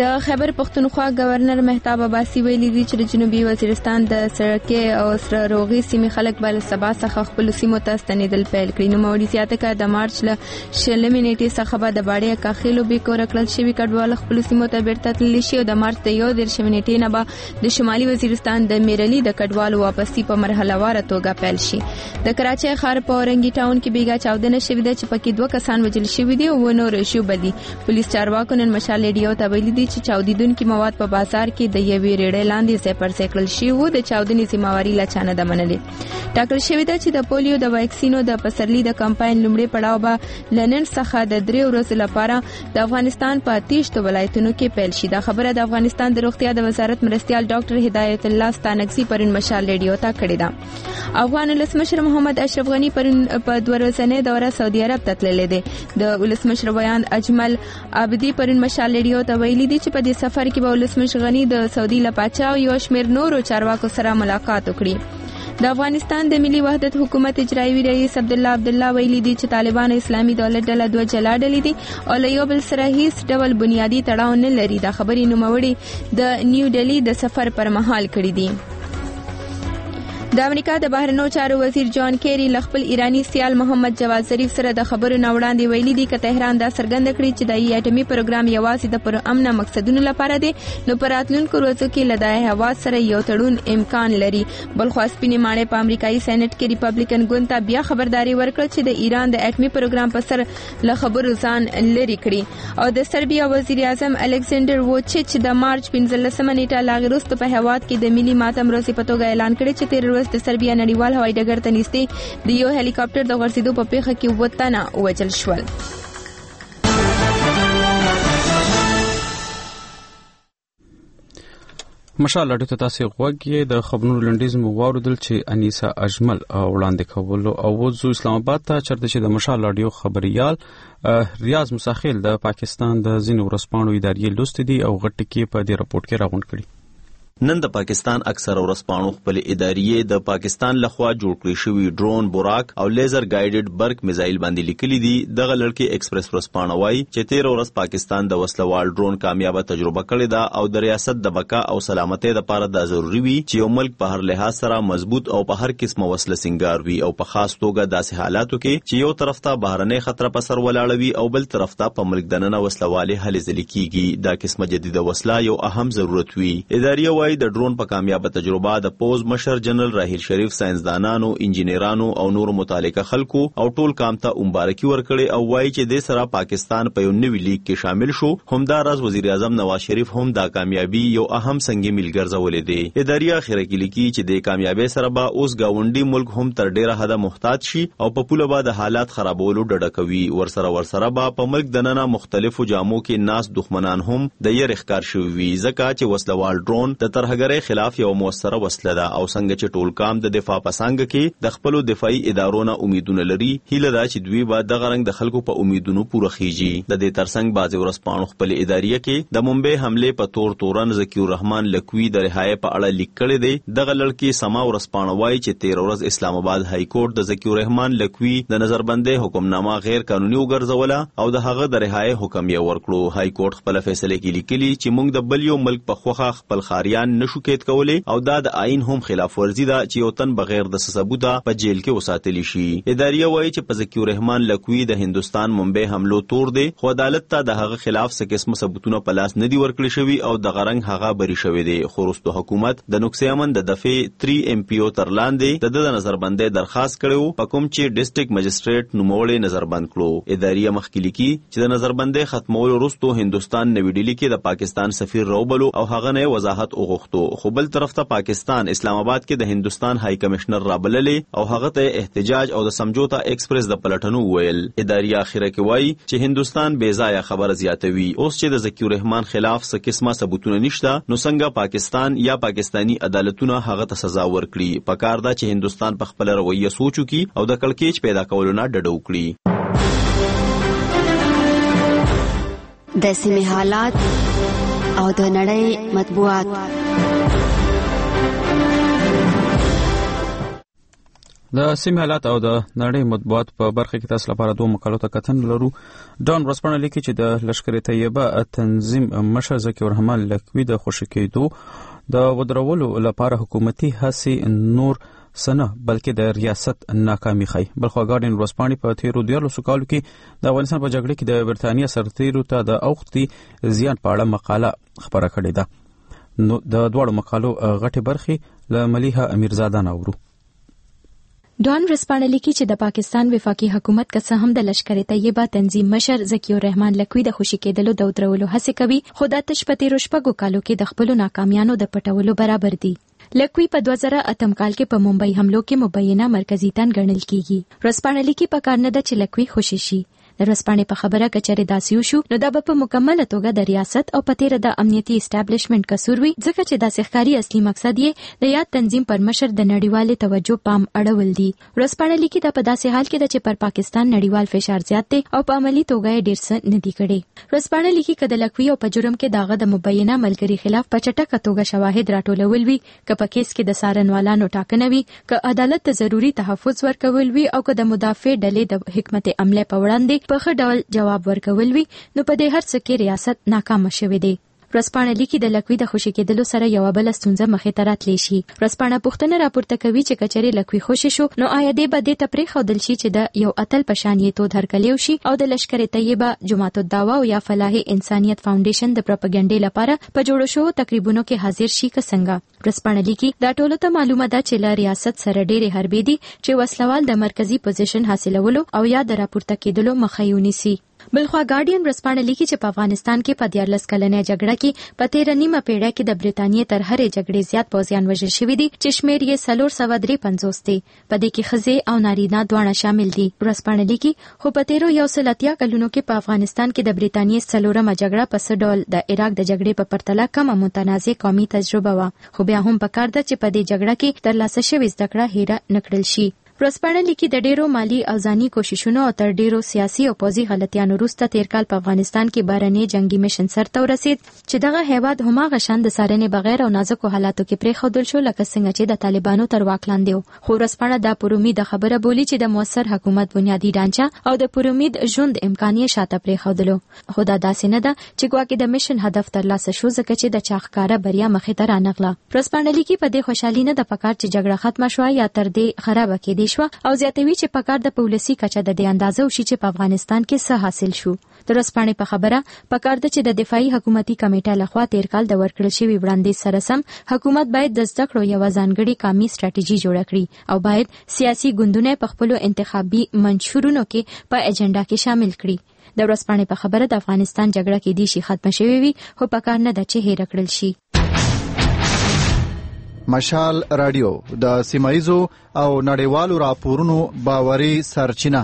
د خیبر پختونخوا گورنر مهتاب عباسي ویلي دي چې د جنوبي وزیرستان د سړکي او سره روغي سیمې خلک بل سبا څخه خپل سیمو ته ستنېدل پیل کړي. نو موري زیاته کا د مارچ له 20 نیټې څخه به د باړې کاخیلو به کور کړل شوی کډوال خپل سیمو ته بیرته تللی شي او د مارچ د 1 نیټې نه به د شمالي وزیرستان د میرلی د کډوالو واپسی په مرحله واره توګه پیل شي. د کراچۍ ښار په اورنګي ټاون کې بیګا چاودنه شوې ده چې پکې 2 کسان وژل شوي دي او نور شوبه دي. پولیس چارواکو نن مشال ریډیو ته ویلي دي چې چاودیدونکو مواد په بازار کې د یوې ریډې لاندې ځای پر ځای کړل شوي وو. د چاودنې ذمہواري لا چا نه ده منلې. ټاکل شوې ده چې د پولیو د واکسینو د پسرلي د کمپاین لومړی پړاو به لنن څخه د 3 ورځې لپاره د افغانستان په 30 ولایتونو کې پیل شي. دا خبره د افغانستان د روغتیا د وزارت مرستيال ډاکټر هدایت الله ستانکزي پرون مشال ریډیو ته کړی ده. افغان ولسمشر محمد اشرف غنی پرون په 2 ورځې دوره سعودي عرب ته تللی دی. د ولسمشر بیان اجمل عابدي پرون مشال ریډیو ته ویلي دي چې په دې سفر کې به ولسمشر غنی د سعودي لپاچا او یو شمېر نورو چارواکو سره ملاقات وکړي. د افغانستان د ملي وحدت حکومت اجرایي رئیس عبدالله ویلي دي چې طالبان اسلامي دولت ډله 2 جلا ډلې دي او له یو بل سره هیڅ ډول بنیادی تړاو نه لري. دا خبرې نوموړي د نیو ډیلی د سفر پر مهال کړې دي. د امریکا د بهرنیو چارو وزیر جان کیری خپل ایرانی سیال محمد جواد ظریف سره د خبرو نه وړاندې ویلي دي چې تهران دا څرګنده کړې چې د اټومي پروګرام یوازې د پرامن مقصدونو لپاره دی. نو پر راتلونکو ورځو کې له دای هوا سره یو تړون امکان لري. بل خو سپینې ماڼۍ په امریکایي سېنات کې ریپبلیکن ګوند ته بیا خبرداري ورکړه چې د ایران د اټومي پروګرام په سر له خبرو ځان لري کړي. او د سربیا وزیر اعظم الکساندر ووچیچ د مارچ 15 نیټه لاغروست په هواد کې د ملي ماتم ورځې په توګه اعلان کړی چې 13 د سربیا نړیوال هوایي ډګر ته نږدې د یو هلی کاپټر د غورځېدو په پیښه کې 7 تنه وژل شول. مشال اډو ته تاسو غوږی د خبرونو لنډیز مو واردل چې انیسا اجمل وړاندې کولو او وځو اسلام آباد ته چرته چې د مشال اډیو خبريال ریاض مساخیل د پاکستان د زینو ورسپانو ادارې لوست دي او غټ کې په دې راپورټ کې راغونډ کړي. نن د پاکستان اکثر ورسپانو خپل ادارې د پاکستان لخوا جوړ کړی شوی ډرون براک او لیزر گایډډ برق میزایل باندې لیکلي دي. دغه لړکی ایکسپریس ورسپانه وای چې 13 ورځ پاکستان د وسلوال ډرون کامیابه تجربه کړې ده او د ریاست د بقا او سلامتۍ لپاره دا ضروری وي چې یو ملک په هر لحاظ سره مضبوط او په هر قسمه وسله سنگار وي او په خاص توګه داسې حالاتو کې چې یو طرف ته بهرنۍ خطر په سر ولاړوي او بل طرف ته په ملک دننه وسلوالي هلې ځلې کیږي. دا قسمه جديده وسله یو اهم ضرورت وي. ادارې وای د ډرون په کامیابه تجربه د پوز مشر جنرال راهیل شریف ساينسدانانو انجینرانو او نور متعلقه خلکو او ټول کام ته مبارکي ورکړي او وایي چې د سره پاکستان په یو نوی لیگ کې شامل شو. همدارس وزیر اعظم نواز شریف هم دا کامیابی یو اهم سنگي ملګر زولې دي. ادارې اخره کې لیکي چې د کامیابی سره به اوس گاونډي ملک هم تر ډیره حد محتاط شي او په پوله به د حالات خرابولو ډډه کوي. ورسره به په ملک دننه مختلفو جامو کې ناس دښمنان هم د یې ښکار شوی وي ځکه چې وسلوال ډرون د ترهګرۍ خلاف یو موثره وسله ده او څنګه چې ټول کام د دفاع پسنګ کې د خپل دفاعي ادارو نه امیدونه لري. هیله ده چې دوی به د غرنګ د خلکو په امیدونو پوره خيږي. د دې ترڅنګ بعض ورسپانو خپل ادارې کې د ممبئی حمله په تورن ذکی الرحمن لکوی د رهایی په اړه لیک کړی دی. دغه لړکی سما ورسپانو وایي چې 13 ورځ اسلام آباد های کورټ د ذکی الرحمن لکوی د نظربندۍ حکمنامه غیر قانوني وګرځوله او د هغه د رهایی حکم یې ورکړو. های کورټ خپل فیصله کې لیکلي چې موږ د بل یو ملک په خوخه خپل خاریان نشو کېد کولای او دا د آئین هم خلاف ورزي ده چې یو تن بغیر د ثبوته په جیل کې وساتلی شي. ادارې وایي چې په ذکی الرحمن لکوی د هندستان ممبئی حملو تور دی خو عدالت ته د هغه خلاف څه قسم ثبوتونه په لاس نه دی ورکړل شوی او د غرنګ هغه بری شوی دی. خو وروسته حکومت د نقصې امن د دفعې 3 MPO تر لاندې د نظربندۍ درخواست کړو په کوم چې ډیسټریکټ مجسټریټ نوموړی نظربند کړو. ادارې مخکې لیکي چې د نظربندۍ ختمولو وروسته هندستان نوی ډیلی کې د پاکستان سفیر روبلو او هغه نه وضاحت وغوښتو. خو بل طرف ته پاکستان اسلام آباد کې د هندستان های کمشنر رابللې او هغه ته احتجاج او د سمجوتا ایکسپریس د پلټنو ویل. ادارې اخره کې وایي چې هندستان بے ځایه خبره زیاتوي. اوس چې د ذکی الرحمن خلاف څه قسمه ثبوتونه نشته نو څنګه پاکستان یا پاکستانی عدالتونه هغه ته سزا ورکړي. پکار دا چې هندستان په خپل رویه سوچو کی او د کلکېچ پیدا کولو نه ډډه وکړي. د سیمې حالات او د نړۍ مطبوعات. د سیمه حالات او د نړۍ مطبوعات په برخه کې تاسو لپاره دوه مقالو ته کتن لرو. ډان ورسپانه لیکي چې د لشکر طیبه تنظیم مشر ذکی الرحمن لکوي د خوشی کېدو د ودرولو لپاره حکومتي هڅې نور سنه بلکې د ریاست ناکامي خي. بلخو ګارډین ورسپانه په تیرو 14 کالو کې د افغانستان په جګړه کې د برتانیې سرتیرو ته د اوختي زیان په اړه مقاله خبره کړې ده. نو د دوړو مقالو غټي برخي له مليحه امیرزاده نورو. ډان ورسپانه لیکي چې د پاکستان وفاقي حکومت که هم د لشکر طیبه تنظیم مشر ذکی الرحمن لکوي د خوشی کېدلو د ودرولو هڅه کوي، خو د تشپتی روشپګو کالو کې د خپل ناکامیانو د پټولو برابر دي. لکوي په 2008 کال کې په ممبئی حملو کې مبینه مرکزی تن ګڼل کیږي. ورسپانه لیکي په کار نه ده چې لکوي خوشی شي. د ورسپانه په خبره کچره داسیو شو نو دا په مکمله توګه د ریاست او پتیره د امنیتي اسټابلیشمنت کسور وي، ځکه چې د سخکاری اصلي مقصد یې د یاد تنظیم پر مشر د نړیوال توجه پام اړول دي. ورسپانه لیکي دا په داسې حال کې چې پر پاکستان نړیوال فشار زیات دی او په عملی توګه ډیر څه نه دی کړي. ورسپانه لیکي کده لکوي او په جرم کې داغه د مبینه ملګری خلاف په چټکه توګه شواهد راټولول وي، که په کیس کې د سارنوالانو ټاکنه وي، که عدالت ته ضروری تحفظ ورکول وي او که د مدافع ډلې د حکمت عمله په وړاندې په ښه ډول جواب ورکول وي، نو په دې هر څه کې ریاست ناکام شوی دی. ورسپانه لیکي د لکوي د خوشی کېدلو سره یو بل ستونزه مخې ته راتلی شي. ورسپانه پوښتنه راپورته کوي چې کچري لکوي خوشی شو نو آیا دې بده ته پرې خودل شي چې د یو اتل پشان یې تو درکلیو شي او د لشکر طیبه جماعت الدعوا او یا فلاح انسانیت فاونډیشن د پروپاګاندا لپاره په جوړو شو تقریبونو کې حاضر شي که څنګه. ورسپانه لیکي دا ټولو ته معلومه ده چې له ریاست سره ډېری حربې دي چې وسلوال د مرکزی پوزیشن حاصلولو او یا د راپورته کېدلو مخه ونیسي. بلخوا ګارډین ورسپانه لیکي چې په افغانستان کې په 14 کلنې جګړه کې په 13 نیمه پیړۍ کې د برتانیې تر هرې جګړې زیات پوځیان وژل شوي دي چې شمیر یې 453 دی. په دې کې ښځې او نارینه دواړه شامل دي. ورسپانه لیکي خو په 13 کلونو کې په افغانستان کې د برتانیې څلورمه جګړه په څه ډول د عراق د جګړې په پرتله کمه متنازع قومي تجربه وه، خو بیا هم پکار ده چې په دې جګړه کې ترلاسه شوې زده کړه هیره نه کړل شي. ورسپانه لیکي د ډیرو مالی او ځاني کوششونو او تر ډیرو سیاسي او پوځي غلطیانو وروسته تیر کال په افغانستان کې بهرنی جنگي میشن سرته ورسید چې دغه هیواد هماغه شان د سارنې بغیر او نازکو حالاتو کې پرېښودل شو لکه څنګه چې د طالبانو تر واک لاندې و. خو ورسپانه دا پر امید خبره بولی چې د موثر حکومت بنیادی ډانچه او د پر امید ژوند امکان یې شاته پرېښودلو. خو دا داسې نه ده چې ګواکې د میشن هدف ترلاسه شو ځکه چې د چاخکاره بریا مخې ته رانغله. ورسپانه لیکي په دې خوشحالي نه د پکار چې جګړه ختمه شوه یا تر دې خرابه کېدې شوه او زیاتوي چې پکار د پولیسي کچه د دې اندازه وشي چې په افغانستان کې څه حاصل شو. د ورسپانې په خبره پکار ده چې د دفاعي حکومتي کمیټه لخوا تیر کال د ورکړل شوی وړاندیز سره سم حکومت باید د زده کړو یو ځانګړي قومي ستراتیژي جوړه کړي او باید سیاسي ګوندونه په خپل انتخابي منشورونو کې په اجنډا کې شامل کړي. د ورسپانې په خبره د افغانستان جګړه کې دي شي ختم شوی وي، خو پکار نه ده چې هیر کړل شي. مشال رادیو د سیمایزو او نړیوالو راپورونو باوري سرچینه.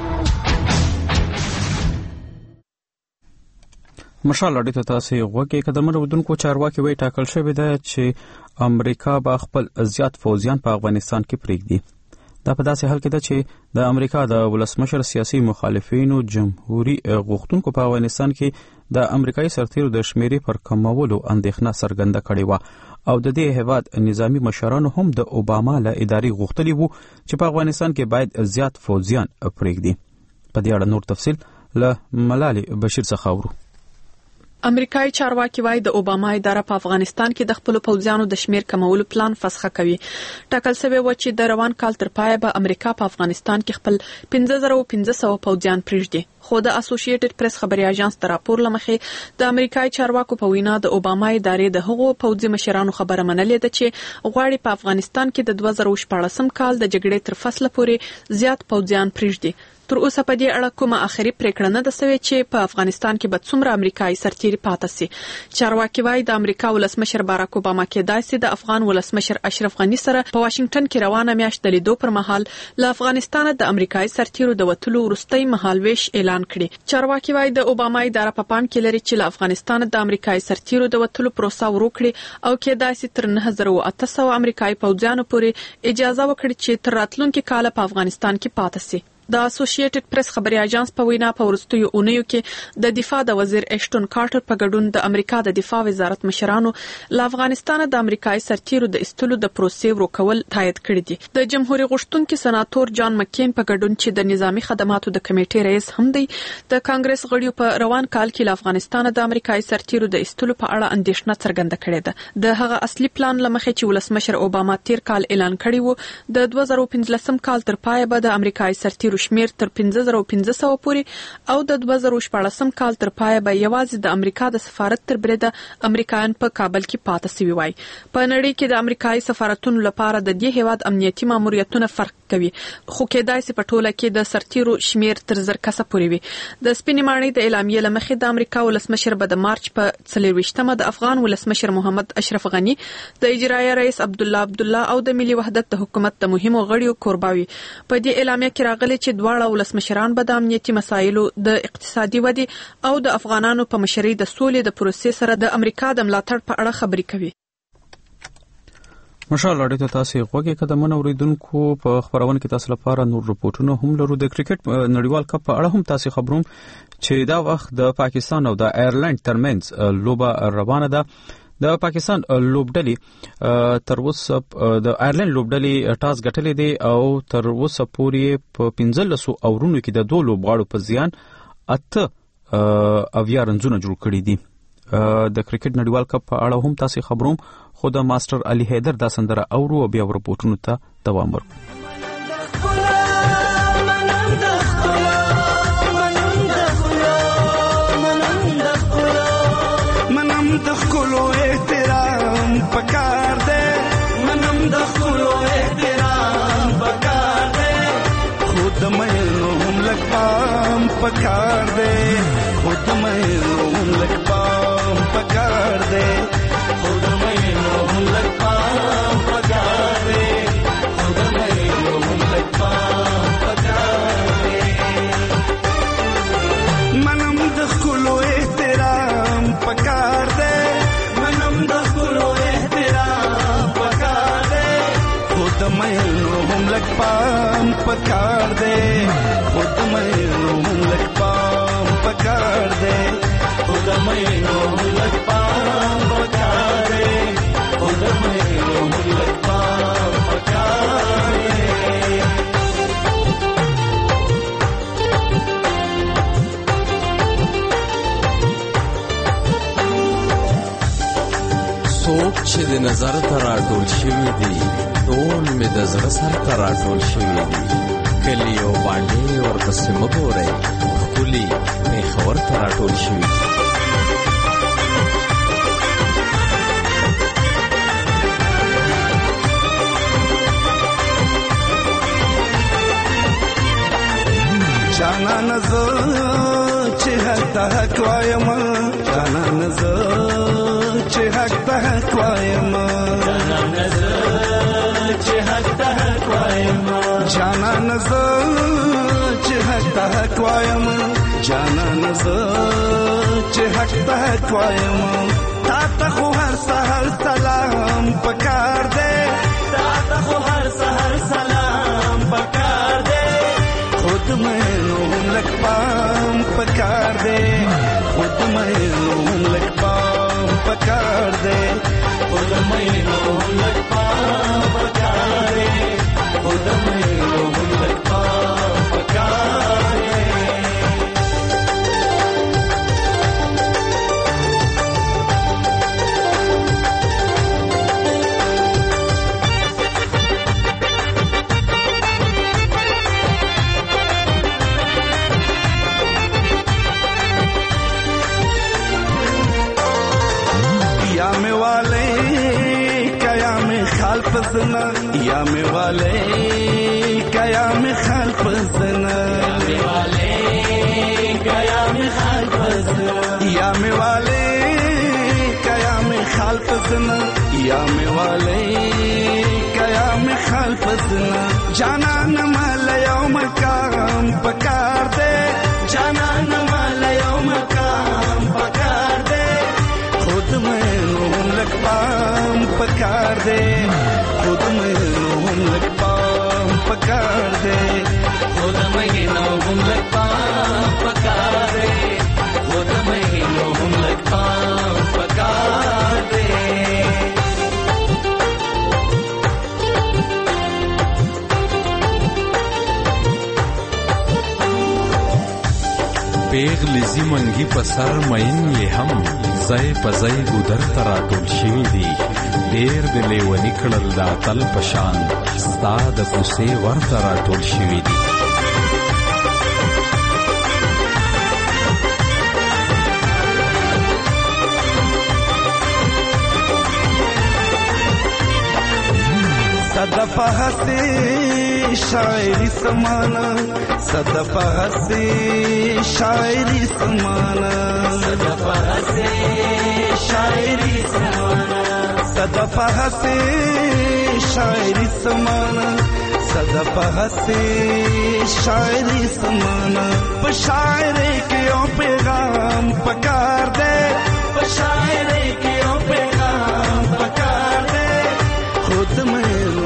مشال رادیو ته تاسو غوږی قدمونه ودونکو چارواکي وی ټاکل شوی دی چې امریکا به خپل زیات فوجیان په افغانستان کې پرېږدي. دا په داسې حال کې ده چې د امریکا د ولسمشر سیاسي مخالفینو جمهوریت غوښتونکو په افغانستان کې د امریکایي سرتیرو د شمیرې پر کمولو اندېښنه څرګنده کړې وه او د دې هیواد نظامی مشرانو هم د اوباما له ادارې غوښتلي وو چې په افغانستان کې باید زیات فوجیان پرېږدي. په دې اړه نور تفصیل له ملالي بشیر څخه اورو. امریکایي چارواکي وايي د اوباما اداره په افغانستان کې د خپل پوځیانو د شمیر کمولو پلان فسخه کوي. ټاکل شوی و چې د روان کال تر پایه به امریکا په افغانستان کې خپل 15,500 پوځیان پرېږدي. خو د اسوسییټډ پریس خبري اژانس تر راپور لمخې د امریکایي چارواکو په وینا د اوباما ادارې د هغو پوځي مشرانو خبره منلې ده چې غواړي په افغانستان کې د 2014 کال د جګړې تر فصله پورې زیات پوځیان پرېږدي. تر اوسه په دې اړه کومه آخري پریکړه نه ده شوې چې په افغانستان کې به څومره امریکایي سرتیري پاتې سي. چارواکي وايي د امریکا ولسمشر باراک اوباما کېدای سي د افغان ولسمشر اشرف غني سره په واشنگټن کې روانه میاشت د لیدو پر مهال له افغانستان د امریکایي سرتیرو د وټلو وروستۍ مهالويش اعلان کړي. چارواکي وايي د اوباما اداره په پام کې لري چې له افغانستان د امریکایي سرتیرو د وټلو پروسه ورو کړي او کېدای سي تر 9800 امریکایي پوځیانو پورې اجازه ورکړي چې تر راتلونکي کال په افغانستان کې پاتې سي. د اسوسییټډ پریس خبري اژانس په وینا په ورستیو اونیو کې د دفاع د وزیر اشټون کارټر په ګډون د امریکا د دفاع وزارت مشرانو له افغانستان د امریکایي سرتیرو د استلو د پروسې ورکول تایید کړی دي. د جمهوریت غوښتونکي سناتور جان مکین په ګډون چې د نظامی خدماتو د کمیټې رئیس هم دی د کانګرس غړیو په روان کال کې له افغانستان د امریکایي سرتیرو د استلو په اړه اندېښنه څرګنده کړې ده. د هغه اصلي پلان لمخې چې ولسمشر اوباما تیر کال اعلان کړی و د 2015 کال تر پای به د امریکایي سرتیرو شمیر تر 15500 پورې او د 2014 کال تر پای به یوازې د امریکا د سفارت تر بریده امریکایان په کابل کې پاتې سوي وای. په نړۍ کې د امریکایي سفارتونو لپاره د دې هیواد امنیتي ماموریتونه فرق کوي، خو کېدای شي په ټوله کې د سرتیرو شمیر تر 1000 کسه پورې وي. د سپینې ماڼۍ د اعلامیې لمخې د امریکا ولسمشر به د مارچ په 24مه د افغان ولسمشر محمد اشرف غنی، د اجرایه رئیس عبدالله او د ملي وحدت د حکومت د مهمو غړیو کورباوي. په دې اعلامیه کې راغلي چې دواړه ولسمشران به د امنیتي مسایلو، د اقتصادي ودې او د افغانانو په مشرۍ د سولې د پروسې سره د امریکا د ملاتړ په اړه خبرې کوي. ماشاءالله ډېر تاسو غوږی قدمونه اوریدونکو په خبرونه کې تاسو لپاره نور رپورټونه هم لرو. د کرکټ نړیوال کپ په اړه هم تاسو خبروم چې دا وخت د پاکستان او د آیرلند ترمنځ لوبه روانه ده. د پاکستان لوبډلې تر اوسه د آیرلند لوبډلې ټاس ګټلې دي او تر اوسه پورې په 15 اورونو کې د دوه لوبغاړو په زیان 8 اویا رنزونه جوړ کړي دي. د کرکټ نړیوال کپ په اړه هم تاسو خبروم، خو د ماستر علي حیدر دا سندره اورو او بیا رپورټونو ته دوام ورکړو. د خلو احترام پکار دے، منم د خلو احترام پکار دے، خود مینو هم لگ پام پکار دے، خود مینو هم لگ پام پکار دے، خود مینو هم لگ پام پکار دے، خود مینو هم لگ پام پکار دے. منم د خلو احترام پکار دے، مینو هم لگ پام پکار دے، خود مینو هم لگ پام پکار دے، خود مینو هم لگ پام پکار دے، خود مینو هم لگ پام پکار دے. څوک چې د نظر ته راټول شوي دي ټول مې د زړه سر ته راټول شوي دي، کلی او باندې ورپسې مه ګورئ ښکلي پېښور ته راټول شوي دي. جانان زه چې حق ته حق وایم، جانان زه چې حق ته حق وایم، جانان زه چې حق ته حق وایم، جانان زه چې حق ته حق وایم، جانان زه چې حق ته حق وایم. تا ته خو هر سحر سلام پکار دی، تا ته خو هر سحر سلام پکار دی، خود مینو هم لگ پام پکار دے، خود مینو هم لگ پام پکار دے، خود مینو هم لگ پام پکار دے، خود مینو هم لگ پام پکار دے. پسنا یا میں والے کیا میں خال پسنا، یا میں والے کیا میں خال پسنا، یا میں والے کیا میں خال پسنا، یا میں والے کیا میں خال پسنا. جانا نمال یوم کام پکار دے، جانا نمال یوم کام پکار دے، خود مینو هم لگ پام پکار دے، خود مینو هم لگ پام پکار دے، خود مینو پیغلی زیمنگی په سر مین یې هم ځای په ځای ګودر ته راټول شوي دي. ډېر د لیوني کړل د اتل په شان ستا د کوڅې ورته راټول شوي دي. صدفه هستی شاعری سمانا صدفه هستی شاعری سمانا صدفه هستی شاعری سمانا صدفه هستی شاعری سمانا صدفه هستی شاعری سمانا په شاعری کې او پیغام پکار دے په شاعری کې او پیغام پکار دے خود میں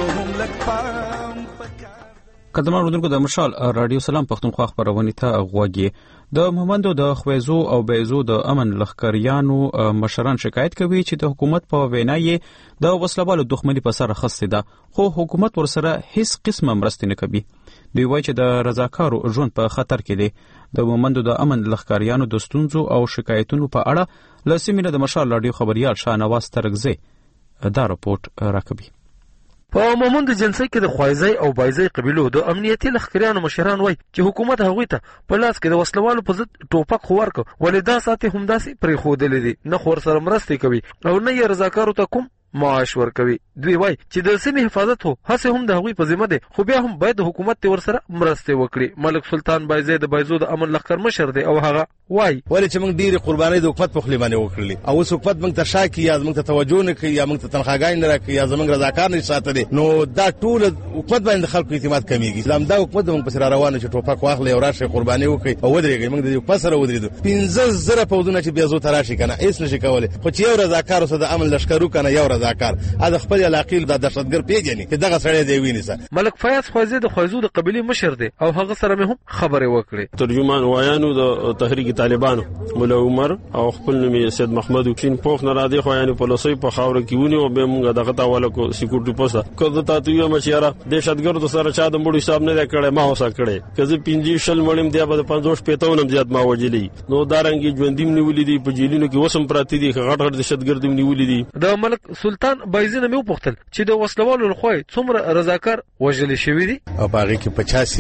قدرمن اوریدونکو د مشال رادیو سلام پښتونخوا خبرونه ته غوږی. د مومندو د خویزو او بیزو د امن لخکریانو مشران شکایت کوي چې د حکومت په وینا یې د وسلوالو دښمنی په سر اخیستې ده، خو حکومت ورسره هیڅ قسمه مرسته نه کوي. دوی وایي چې د رضاکارو ژوند په خطر کې دی. د مومندو د امن لخکریانو د ستونزو او شکایتونو په اړه له سیمې د مشال رادیو خبريال شاهنواز ترګزی دا راپورټ راکوي. په مومند جنسي کې د خوایزي او بایزي قبيلو د امنیتي لخکریانو مشران وایي چې حکومت هغوی ته په لاس کې د وسلوالو په ضد ټوپک خو ورکړ، ولې دا ساتي همداسې پرېښودلې دي، نه خو ورسره مرستې کوي او نه یې رضاکارو ته کوم معاش ورکوي. دوی وایي چې د سیمې حفاظت هو هڅه هم د هغوی په ذمه ده، خو بیا هم باید حکومت ته ورسره مرستې وکړي. ملک سلطان بایزي د بایزو د امن لخکر مشر دی او هغه وایي ولې چې موږ ډېرې قربانۍ د حکومت په خولې باندې وکړلې او اوس حکومت موږ ته شا کوي یا موږ ته توجه نه کوي یا موږ ته تنخواګانې نه راکوي یا زموږ رضاکار نه ساتلې، نو دا ټول حکومت باندې د خلکو اعتماد کمیږي. دا حکومت موږ پسې را روانه چې ټوپک واخلي او راشي قربانۍ وکړي او ودرېږي. موږ د حکومت سره ودرېدو 15,000 پوځونه چې بیا زو ته راشي کنه هیڅ نشي کولی، خو چې یو رضاکار اوسه د امن لشکرو کنه یو رضاکار دا خپل علاقې د دهشتګر پیژني چې دغه سړی دی ویني. ملک فیاض خوازي د خوازو د قبيله مشر دی او هغه سره مې هم خبرې وکړې. ترجمان وایانو د تحریک طالبانو مولا عمر او خپل نوم سید محمد حسین پوخ نه را دي خو یعنی پولیسي په خاور کې ونی او به موږ دغه تاواله کو سکیورټي پوسټ کړه ته یو مشیره دهشتګر د سره چا د مړو حساب نه کړي ما اوسه کړي کزه 15 شل مړم دی په 50 پیتاونم زیات ما وجلی نو دارنګي ژوندیم نیولې دي په جیلونو کې وسم پراتی دي غټ غټ دهشتګر دي نیولې دي. د ملک سلطان بایزي نه مې وپوښتل چې د وسلوالو لخوا څومره رضاکار وژل شوی دي او باغی کې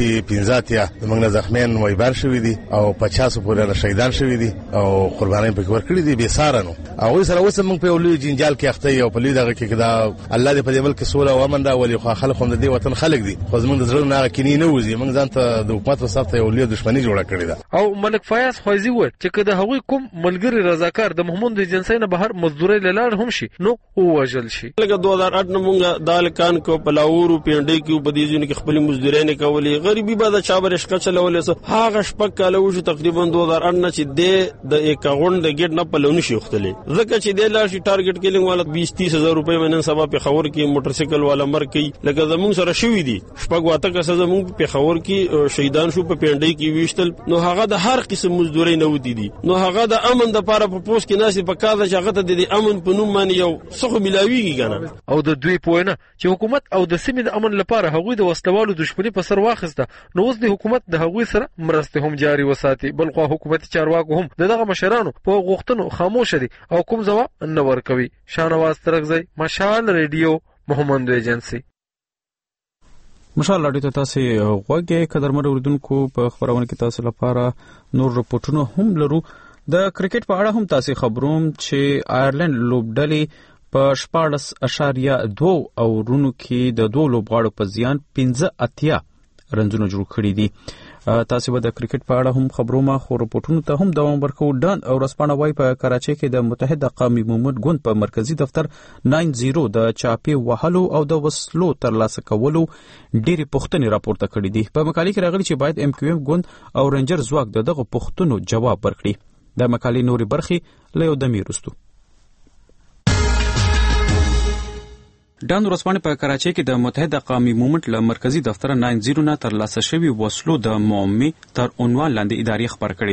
85 یا موږ نه زخمیان وایبار شوی دي او 50 پورې شهیدان شوی دي او قربانای په ورکړي دي به سارنو او سره اوس موږ په لوی جنجال کې اخته او په لوی دغه کې دا الله دې په دې ملک سوله او امن راولي خو خلک هم د دې وطن خلک دي خو زموږ د زړه نه کینی نه وځي موږ ځان ته د حکومت وساتې او لوی دښمنی جوړه کړې ده. او ملک فیاض خوازي و چې کله هغوی کوم ملګری رضاکار د محمود جنسي نه بهر مزدوري لاله هم شي نو وژل شي. لکه 2008 نه موږ دالکان کو پلاورو پیندې کې په دې ځینې کې خپل مزدوري نه کولې غریبي به د چابر شکه چلولې سو هغه شپک کاله وشو تقریبا 2008 نه چې د اکاونټ د ګټ نه پلونی شي خپلې ځکه چې د لاشي ټارګټ کیلینګ والا 20-30 هزار روپے منن سبا په خبر کې موټر سایکل والا مر کوي لکه زمون سره شوې دي شپږ واته کسه زمون په خبر کې شهیدان شو په پیندې کې ویشتل نو هغه د هر قسم مزدوري نه ودی دي نو هغه د امن د لپاره په پوس کې ناسي په کاله چې هغه ته د امن په نوم باندې یو څه ملاويږي کنه او د دوی پوینه چې حکومت او د سیمې د امن لپاره هغوی د وسلوالو دښمنی په سر واخیسته نو اوس د حکومت د هغوی سره مرسته هم جاري وساتي بل خو حکومت چارواکو هم دغه مشرانو په غوښتنو خاموش دي او کوم ځواب نه ورکوي. شاهنواز ترګزی مشال ریډیو محمد ایجنسی. مشال رادیو ته تاسو غوږی قدرمن اوریدونکو په خبرونه کې تاسو لپاره نور رپورټونه هم لرو. د کرکټ په اړه هم تاسو خبروم چې آیرلند لوبډلې په 14.2 او رونو کې د دوه لوبغاړو په زیان 15 رنزونه جوړ کړي دي. تاسو به د کرکټ په اړه هم خبرومه خو رپورټونو ته هم دوام ورکو. ډان او رسپانه وای په کراچۍ کې د متحده قومي مومند ګوند په مرکزی دفتر 90 د چاپی وهلو او د وسلو ترلاسه کولو ډېری پوښتنې راپورته کړې دي. په مقالې کې راغلي چې باید MQM ګوند او رنجر ځواک دغه پوښتنو جواب ورکړي. د مقالې نوري برخې له یو دمې وروسته. ډان ورځپاڼې په کراچۍ کې د متحده قومي مومند له مرکزی دفتر 90 نه ترلاسه شوی وسلو د معامې تر عنوان لاندې ادارې خبر کړې ده.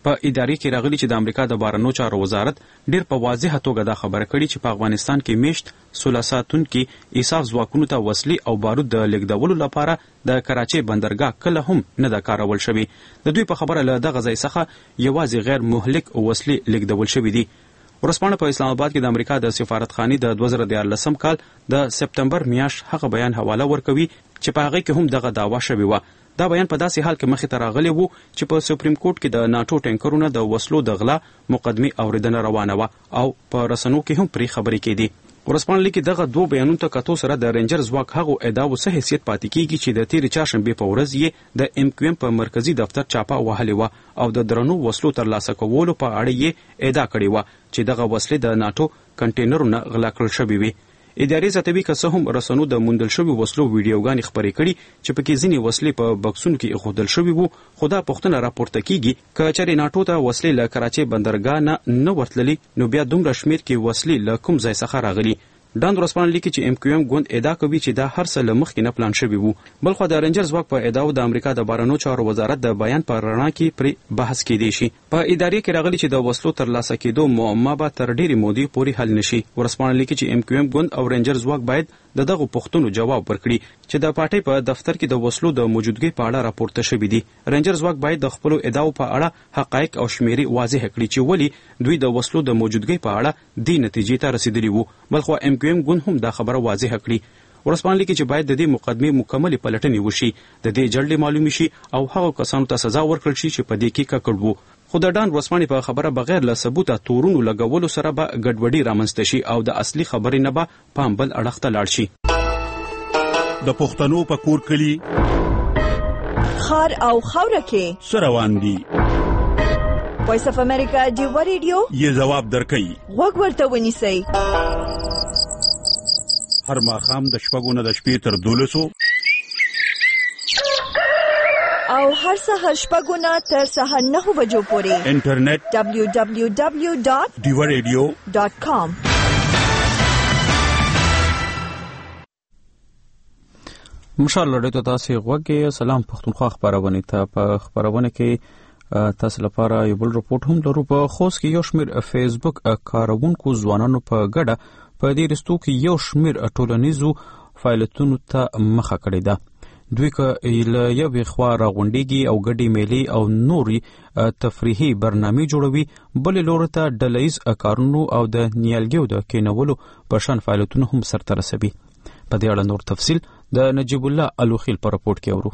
په ادارې کې راغلي چې د امریکا د بهرنیو چارو وزارت ډېر په واضحه توګه دا خبره کړې چې په افغانستان کې میشت سوله ساتونکي ایساف ځواکونو ته وسلې او بارود د لیږدولو لپاره د کراچۍ بندرګاه کله هم نه ده کارول شوي. د دوی په خبره له دغه ځای څخه یوازې غیر مهلک وسلې لیږدول شوي دي. ورځپاڼه په اسلام آباد کې د امریکا د سفارتخانې د 2014 کال د سپتمبر میاشت هغه بیان حواله ورکوي چې په هغه کې هم دغه دعوا شوې وه. دا بیان په داسې حال کې مخې ته راغلی وو چې په سپریم کورټ کې د ناټو ټینکرونو د وسلو د غلا مقدمې اوریدنه روانه وه او په رسنیو کې هم پرې خبرې کېدې. ورځپاڼه لیکي دغه دوه بیانونو ته کتو سره د رینجر ځواک هغو ادعاو څه حیثیت پاتې کېږي چې د تېرې چهارشنبې په ورځ یې د ام کیو ام په مرکزي دفتر چاپه وهلې وه او د درنو وسلو ترلاسه کولو په اړه یې ادعا کړې وه چې دغه وسلې د ناټو کنټینرونو غلا کړل شوې وي. ادارې زیاتوي که څه هم رسنیو د موندل شوي وسلو ویډیوګانې خپرې کړي چې پکې ځینې وسلې په بکسونو کې ایښودل شوي وو، خو دا پوښتنه راپورته کېږي که چېرې ناټو ته وسلې له کراچۍ بندرګاه نه ورتللي نو بیا دومره شمېر کې وسلې له کوم ځای څخه راغلي. ډان ورځپاڼه لیکي چې ام کیو ام ګوند ادعا کوي چې دا هر څه له مخکې نه پلان شوي وو. بلخوا د رینجر ځواک په ادعاو د امریکا د بهرنیو چارو وزارت د بیان په رڼا کې پرې بحث کېدی شي. په ادارې کې راغلي چې د وسلو ترلاسه کېدو معما به تر ډېرې مودې پورې حل نشي. ورځپاڼه لیکي چې ام کیو ام ګوند او رینجر ځواک باید دغه پوښتنو جواب ورکړي چې د پارټۍ په دفتر کې د وسلو د موجودګۍ په اړه راپورته شوي دي. رینجر ځواک باید د خپلو ادعاو په اړه حقایق او شمیرې واضح کړي چې ولې دوی د وسلو د موجودګۍ په اړه دې نتیجې ته رسیدلي وو. بلخوا ام کیو ام ګوند هم دا خبره واضح کړي. ورځپاڼه لیکي چې باید د دې مقدمې مکملې پلټنې وشي، د دې جلدې معلومې شي او هغو کسانو ته سزا ورکړل شي چې په دې کې ککړ وو. خو د ډان ورځپاڼې په خبره بغیر له ثبوته تورونو لګولو سره به ګډوډي رامنځته شي او د اصلي خبرې نه به پام بل اړخ ته لاړ شي. د پښتنو په کور کلی خار او خاوره کې سروان دي. وایس اف امریکا ډیو ریډیو یې جواب درکړي. وګ ورته ونیسئ. هر ماښام د 6 نه د شپې تر 12 او هر سهار 6 نه تر سهار 9 بجو پورې انټرنیټ www.diwaradio.com. مشال لړۍ تاسو غوږی سلام پښتونخوا خبرونه ته په خبرونه کې تاسو لپاره یو بل رپورت هم لرو. په خوست کې یو شمېر فیسبوک کارونکو ځوانانو په ګډه په دې رستو کې یو شمېر ټولنیزو فعالیتونو ته مخه کړې ده. دوی که له یوې خوا راغونډېږي او ګډې میلې او نورې تفریحي برنامې جوړوي، بلې لوري ته ډله ییز کارونو او د نیالګیو د کینولو په شان فعالیتونه هم سرته رسوي. په دې اړه نور تفصیل د نجیب الله الوخیل په راپورټ کې اورو.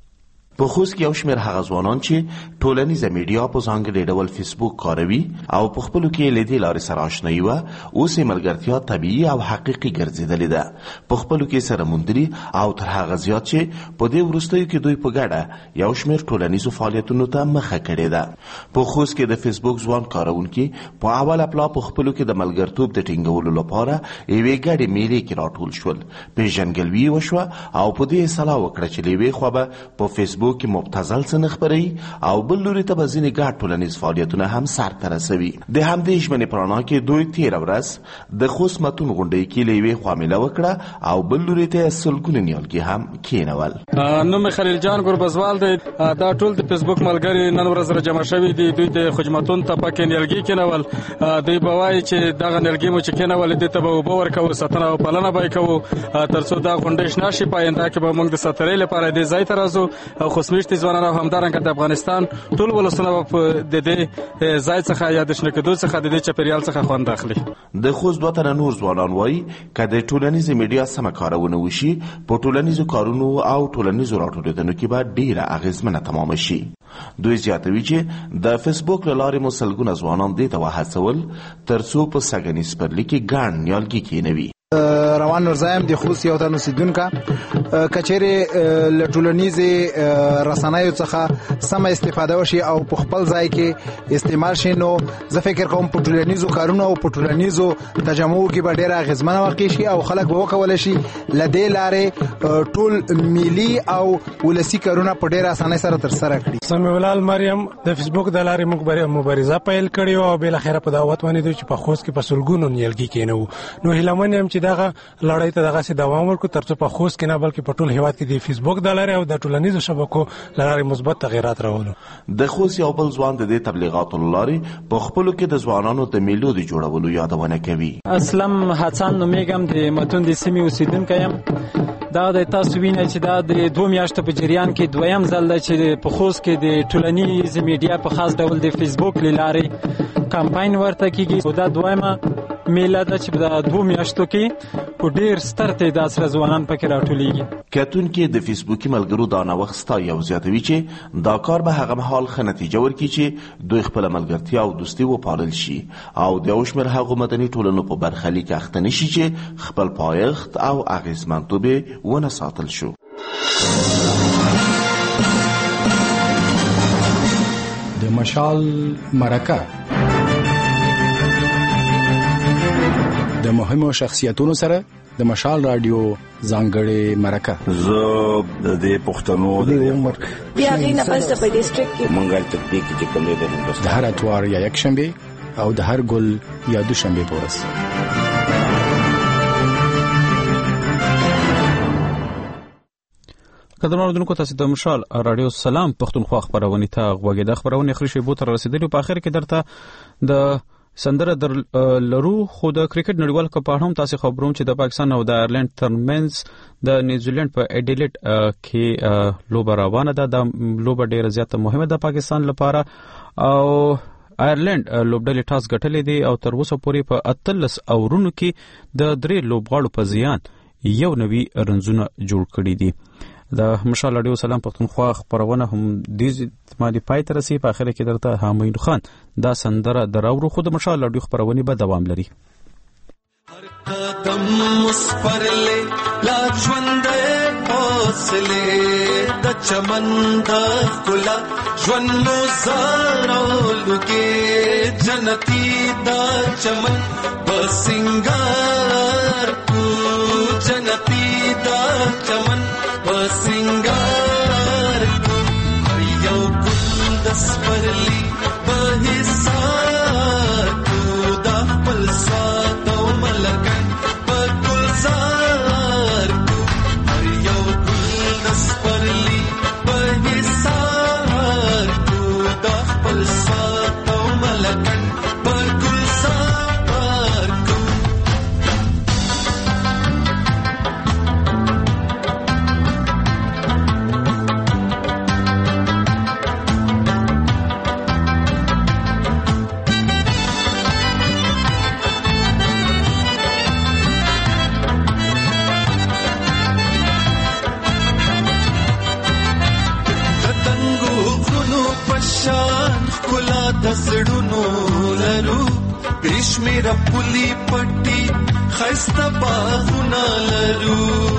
په خوست کې یو شمېر هغه ځوانان چې ټولنیزه میډیا په ځانګړي ډول فیسبوک کاروي او په خپلو کې له دې لارې سره آشنایي وه، اوس یې ملګرتیا طبیعي او حقیقي ګرځېدلې ده. په خپلو کې سره موندلي او تر هغه زیات چې په دې وروستیو کې دوی په ګډه یو شمېر ټولنیزو فعالیتونو ته مخه کړې ده. په خوست کې د فیسبوک ځوان کاروونکي په اوله پلا په خپلو کې د ملګرتوب د ټینګولو لپاره یوې ګډې میلې کې راټول شول، پیژندګلوي وشوه او په دې سلا وکړه چې له یوې خوا به په فیسبوک کې مبتذل څه نه خپروي او بل لوري ته به ځینې ګډ ټولنیز فعالیتونه هم سرته رسوي. د همدې ژمنې په رڼا کې دوی تېره ورځ د خوست متون غونډۍ کې له یوې خوا میله وکړه او بل لوري ته یې سلګونه نیالګي هم کېنول. نوم مې خلیل جان ګوربزوال دی. دا ټول د فیسبوک ملګري نن ورځ سره جمع شوي دي. دوی د خجمتون ته پکې نیالګي کېنول. دوی به وایي چې دغه نیالګي مو چې کېنول دې ته به اوبه ورکوو، ساتنه او پالنه به یې کوو تر څو دا غونډۍ شنه شي. په آینده کې به موږ د ساترۍ لپاره دې ځای ته راځو. خوشمیشتي ځوانان او همدارنګه د افغانستان ټول ولسونه د دې ځای څخه یا د شنه کېدو څخه د دې چاپیریال څخه خوند اخلي. د خوست دوه تنه نور ځوانان وایي که د ټولنیزې میډیا سمه کارونه وشي، په ټولنیزو کارونو او ټولنیزو راټولېدنو کې به ډېره اغېزمنه تمامه شي. دوی زیاتوي چې د فیسبوک له لارې مو سلګونه ځوانان دې ته وهڅول تر څو په سږني سپرلي کې ګڼ نیالګي کېنوي. روان نورزایم د خوست یو تن اوسیدونکو کچېرې له ټولنیزې رسنیو څخه سمه استفاده وشي او په خپل ځای کې استعمال شي، نو زه فکر کوم په ټولنیزو کارونو او په ټولنیزو تجمعو کې به ډېره اغېزمنه واقع شي او خلک به وکولی شي له دې لارې ټول ملي او ولسي کارونه په ډېره اسانۍ سره ترسره کړي. سمیع الله مریم د فیسبوک د لارې موږ مبارزه پیل کړې او بالاخره په دعوت باندې چې په خوست کې په سلګونو نیالګي کېنوو. نو هیله من یم چې دغه لړۍ ته دغه سي دوام ورکړو ترڅو په خوست کې نه بلکې کې په ټول هیواد کې د فیسبوک د لارې او د ټولنیزو شبکو لارې مثبت تغیرات راوړو. د خوست یو بل ځوان د دې تبلیغاتو لارې په خپلو کې د ځوانانو د میلو د جوړولو یادونه کوي. اسلم حسن نومیږم، د متون د سیمې اوسیدونکی یم. دا د تاسو وینئ چې دا د 2 میاشتو په جریان کې دویم ځل دی چې په خوست کې د ټولنیز میډیا په خاص ډول د فیسبوک له لارې کمپاین ورته کیږي. دا دویمه میله ده چې په 2 میاشتو کې په ډیر ستر تعداد سره ځوانان پکې راټولیږي. کتونکي د فیسبوکي ملګرو دا نوښت ستایي او زیاتوي چې دا کار به هغه مهال ښه نتیجه ورکړي چې دوی خپل ملګرتیا او دوستي وپالل شي او د یو شمېر هغو مدني ټولنو په برخلیک اخته نشي چې خپل پایښت او اغېزمنتوب یې ونه ساتل شو. د مشال مرکه د مهمو شخصیتونو سره د مشال رادیو ځانګړې مرکه. زه د پښتنو د عمر بیا غینه پس په ډیسټریکټ کې منګل تطبیق چې کوم دی د هندوستان د هر اتوار یا یک شنبه او د هر ګل یا دوشنبه په ورځ. قدرمنو اوریدونکو، تاسو د مشال رادیو سلام پښتونخوا خبرونه ته غوږی د خبرونه خري شی بو تر رسیدلی. په اخر کې درته د سندره در لرو خو د کرکټ نړیوال کپ په اړه هم تاسو خبروم چې د پاکستان او د آیرلند ترمنځ د نیوزیلند په ایډیلیټ کې لوبه روانه ده. د لوبه ډیره زیاته مهمه ده پاکستان لپاره او آیرلند لوبډلې ټاس ګټلې دي او تر اوسه پورې په 13 اورونو کې د 3 لوبغاړو په زیان یو نوي رنزونه جوړ کړي دي. د مشال رادیو سلام پښتونخوا خبرونه هم د مادي پای تر رسي. په اخر کې درته حامد خان دا سندره دراورو. خو د مشال رادیو خبرونه به دوام لري. هر قدم مسپرلې لا ژوندې حوصله د چمن د خلا ژوند مو زارولږي جنتی د چمن بسنګار کو جنتی د چمن بسنګار کو یو ګل د سپرلی په حساب کو د خپل سات او ملکن په ګلزار کو یو ګل د سپرلی په حساب کو د خپل سات او ملکن په ګلزار کو. دسړونو لرو بشمیر پولی پټي خسته باغونه لرو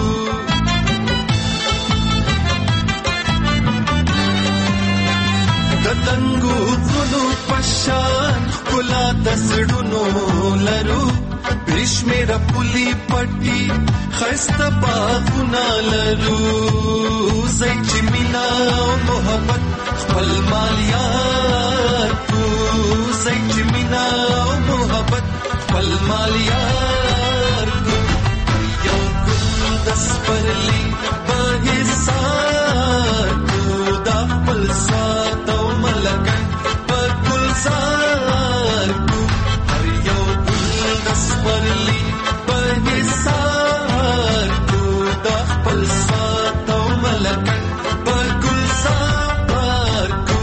دتنګو غنو پشان کلا دسړونو لرو بشمیر پولی پټي خسته باغونه لرو زای چې مینا او محبت خپل مالیار کو زای چې مینا او محبت خپل مالیار کو یو ګل د سپرلی په حساب کو د خپل سات او ملکن په ګلزار کو یو ګل د سپرلی په حساب کو د خپل سات او ملکن په ګلزار کو.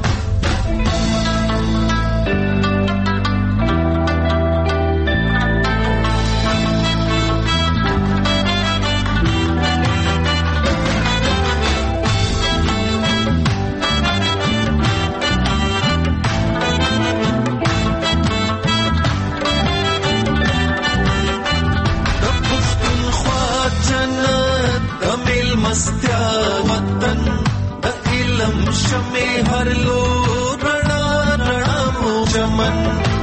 مستیا وطن د علم شمه هر لو رڼا رڼا مو چمن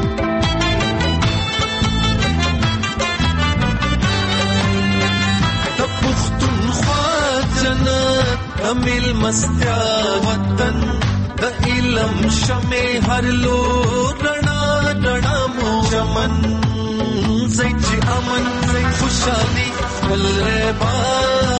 د پښتونخوا جنت د مل مستیا وطن د علم شمه هر لو رڼا رڼا مو چمن زئی چې امن زئی خوشالي ولربا